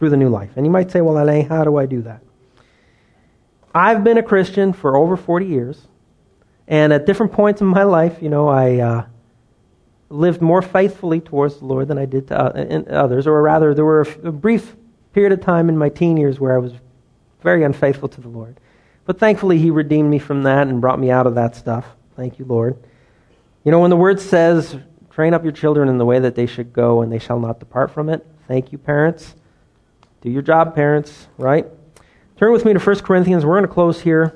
through the new life. And you might say, well, Alain, how do I do that? I've been a Christian for over forty years. And at different points in my life, you know, I uh, lived more faithfully towards the Lord than I did to uh, others. Or rather, there were a, a brief period of time in my teen years where I was very unfaithful to the Lord. But thankfully, He redeemed me from that and brought me out of that stuff. Thank you, Lord. You know, when the Word says, train up your children in the way that they should go, and they shall not depart from it. Thank you, parents. Do your job, parents, right? Turn with me to First Corinthians. We're going to close here.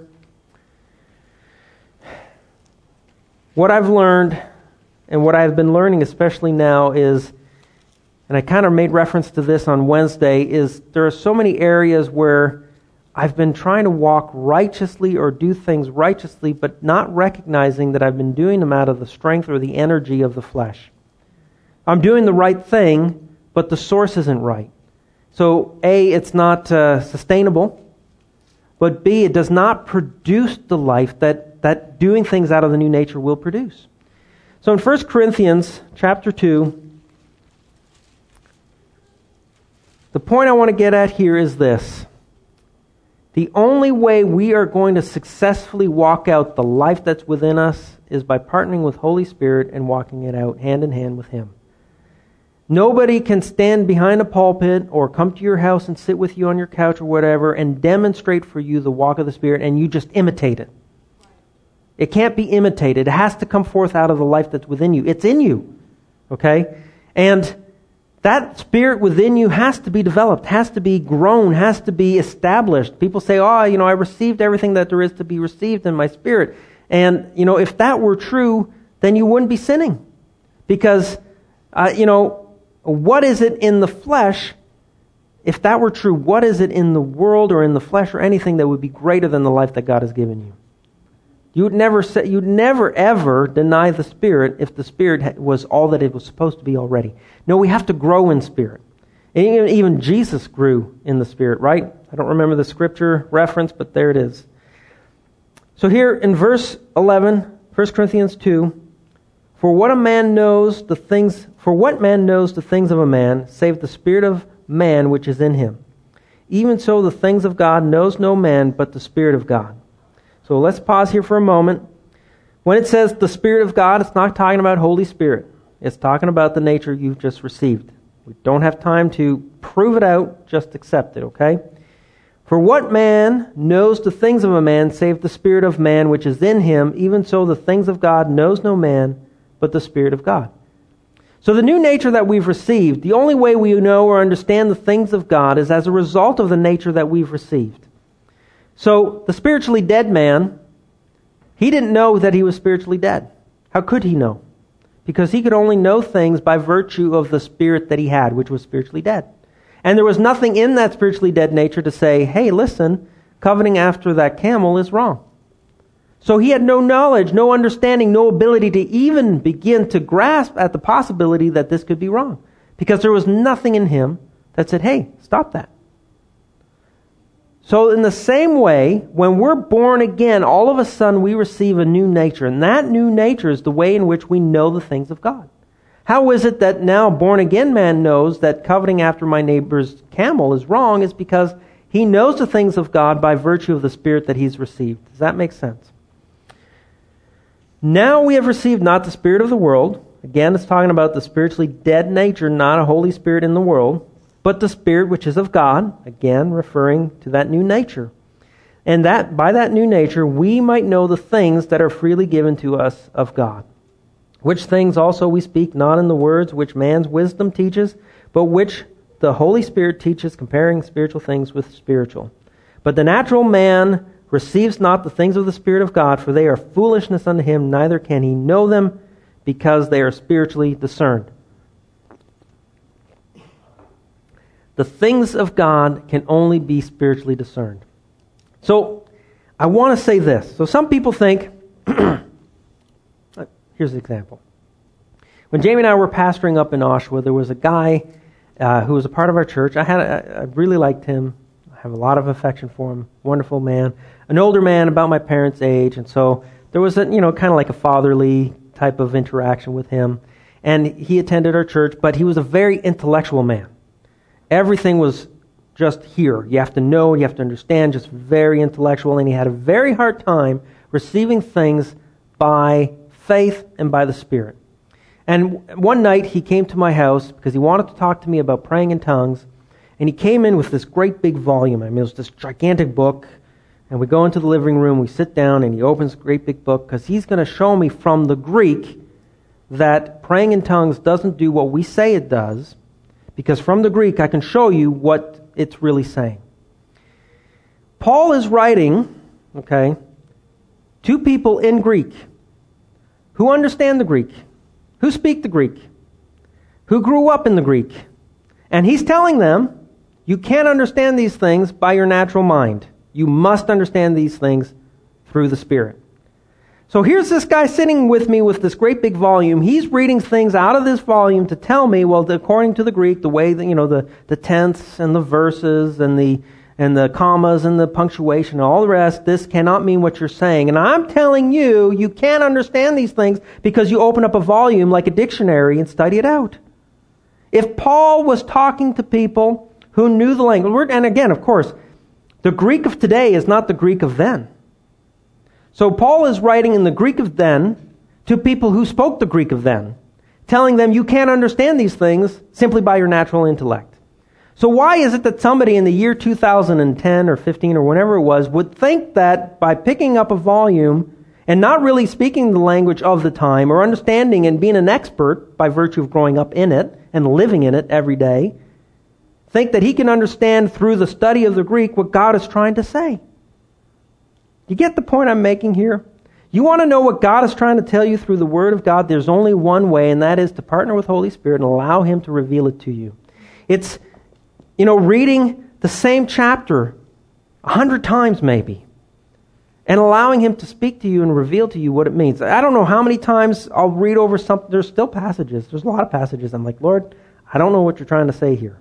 What I've learned, and what I've been learning especially now is, and I kind of made reference to this on Wednesday, is there are so many areas where I've been trying to walk righteously or do things righteously, but not recognizing that I've been doing them out of the strength or the energy of the flesh. I'm doing the right thing, but the source isn't right. So A, it's not uh, sustainable, but B, it does not produce the life that that doing things out of the new nature will produce. So in First Corinthians chapter two, the point I want to get at here is this. The only way we are going to successfully walk out the life that's within us is by partnering with Holy Spirit and walking it out hand in hand with Him. Nobody can stand behind a pulpit or come to your house and sit with you on your couch or whatever and demonstrate for you the walk of the Spirit and you just imitate it. It can't be imitated. It has to come forth out of the life that's within you. It's in you. Okay? And that Spirit within you has to be developed, has to be grown, has to be established. People say, oh, you know, I received everything that there is to be received in my spirit. And, you know, if that were true, then you wouldn't be sinning. Because, uh, you know, what is it in the flesh? If that were true, what is it in the world or in the flesh or anything that would be greater than the life that God has given you? You'd never say, you'd never ever deny the Spirit if the Spirit was all that it was supposed to be already. No, we have to grow in Spirit. And even, even Jesus grew in the Spirit, right? I don't remember the scripture reference, but there it is. So here in verse eleven, First Corinthians two, for what a man knows the things, for what man knows the things of a man, save the spirit of man which is in him. Even so, the things of God knows no man but the Spirit of God. So let's pause here for a moment. When it says the Spirit of God, it's not talking about Holy Spirit. It's talking about the nature you've just received. We don't have time to prove it out, just accept it, okay? For what man knows the things of a man, save the spirit of man which is in him? Even so, the things of God knows no man but the Spirit of God. So the new nature that we've received, the only way we know or understand the things of God is as a result of the nature that we've received. So the spiritually dead man, he didn't know that he was spiritually dead. How could he know? Because he could only know things by virtue of the spirit that he had, which was spiritually dead. And there was nothing in that spiritually dead nature to say, hey, listen, coveting after that camel is wrong. So he had no knowledge, no understanding, no ability to even begin to grasp at the possibility that this could be wrong. Because there was nothing in him that said, hey, stop that. So in the same way, when we're born again, all of a sudden we receive a new nature. And that new nature is the way in which we know the things of God. How is it that now born again man knows that coveting after my neighbor's camel is wrong? Is because he knows the things of God by virtue of the Spirit that he's received. Does that make sense? Now we have received not the spirit of the world. Again, it's talking about the spiritually dead nature, not a Holy Spirit in the world, but the Spirit which is of God, again referring to that new nature. And that by that new nature we might know the things that are freely given to us of God. Which things also we speak not in the words which man's wisdom teaches, but which the Holy Spirit teaches, comparing spiritual things with spiritual. But the natural man receives not the things of the Spirit of God, for they are foolishness unto him, neither can he know them, because they are spiritually discerned. The things of God can only be spiritually discerned. So, I want to say this. So some people think, here's an example. When Jamie and I were pastoring up in Oshawa, there was a guy uh, who was a part of our church. I had, a, I really liked him. I have a lot of affection for him. Wonderful man. An older man, about my parents' age. And so there was a, you know, kind of like a fatherly type of interaction with him. And he attended our church, but he was a very intellectual man. Everything was just hear. You have to know, you have to understand, just very intellectual. And he had a very hard time receiving things by faith and by the Spirit. And one night he came to my house because he wanted to talk to me about praying in tongues. And he came in with this great big volume. I mean, it was this gigantic book. And we go into the living room, we sit down, and he opens a great big book because he's going to show me from the Greek that praying in tongues doesn't do what we say it does, because from the Greek I can show you what it's really saying. Paul is writing, okay, to people in Greek who understand the Greek, who speak the Greek, who grew up in the Greek. And he's telling them, you can't understand these things by your natural mind. You must understand these things through the Spirit. So here's this guy sitting with me with this great big volume. He's reading things out of this volume to tell me, well, according to the Greek, the way that, you know, the, the tense and the verses and the and the commas and the punctuation and all the rest, this cannot mean what you're saying. And I'm telling you, you can't understand these things because you open up a volume like a dictionary and study it out. If Paul was talking to people who knew the language, and again, of course, the Greek of today is not the Greek of then. So Paul is writing in the Greek of then to people who spoke the Greek of then, telling them you can't understand these things simply by your natural intellect. So why is it that somebody in the year two thousand ten or fifteen or whenever it was would think that by picking up a volume and not really speaking the language of the time or understanding and being an expert by virtue of growing up in it and living in it every day, think that he can understand through the study of the Greek what God is trying to say? You get the point I'm making here? You want to know what God is trying to tell you through the Word of God? There's only one way, and that is to partner with Holy Spirit and allow Him to reveal it to you. It's, you know, reading the same chapter a hundred times maybe, and allowing Him to speak to you and reveal to you what it means. I don't know how many times I'll read over something. There's still passages. There's a lot of passages. I'm like, Lord, I don't know what you're trying to say here.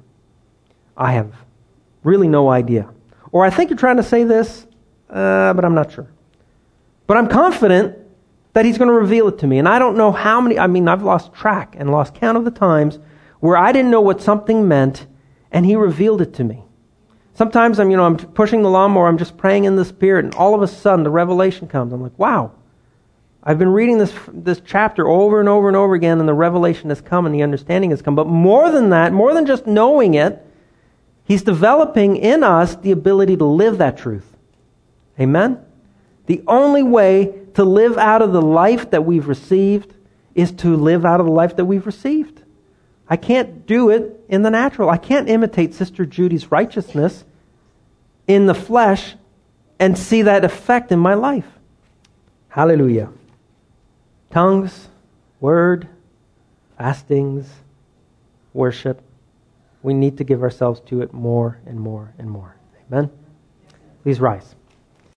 I have really no idea. Or I think you're trying to say this, uh, but I'm not sure. But I'm confident that He's going to reveal it to me. And I don't know how many, I mean, I've lost track and lost count of the times where I didn't know what something meant and He revealed it to me. Sometimes I'm, you know, I'm pushing the lawnmower, I'm just praying in the Spirit, and all of a sudden the revelation comes. I'm like, wow, I've been reading this this chapter over and over and over again, and the revelation has come and the understanding has come. But more than that, more than just knowing it, He's developing in us the ability to live that truth. Amen? The only way to live out of the life that we've received is to live out of the life that we've received. I can't do it in the natural. I can't imitate Sister Judy's righteousness in the flesh and see that effect in my life. Hallelujah. Tongues, word, fastings, worship. We need to give ourselves to it more and more and more. Amen? Please rise.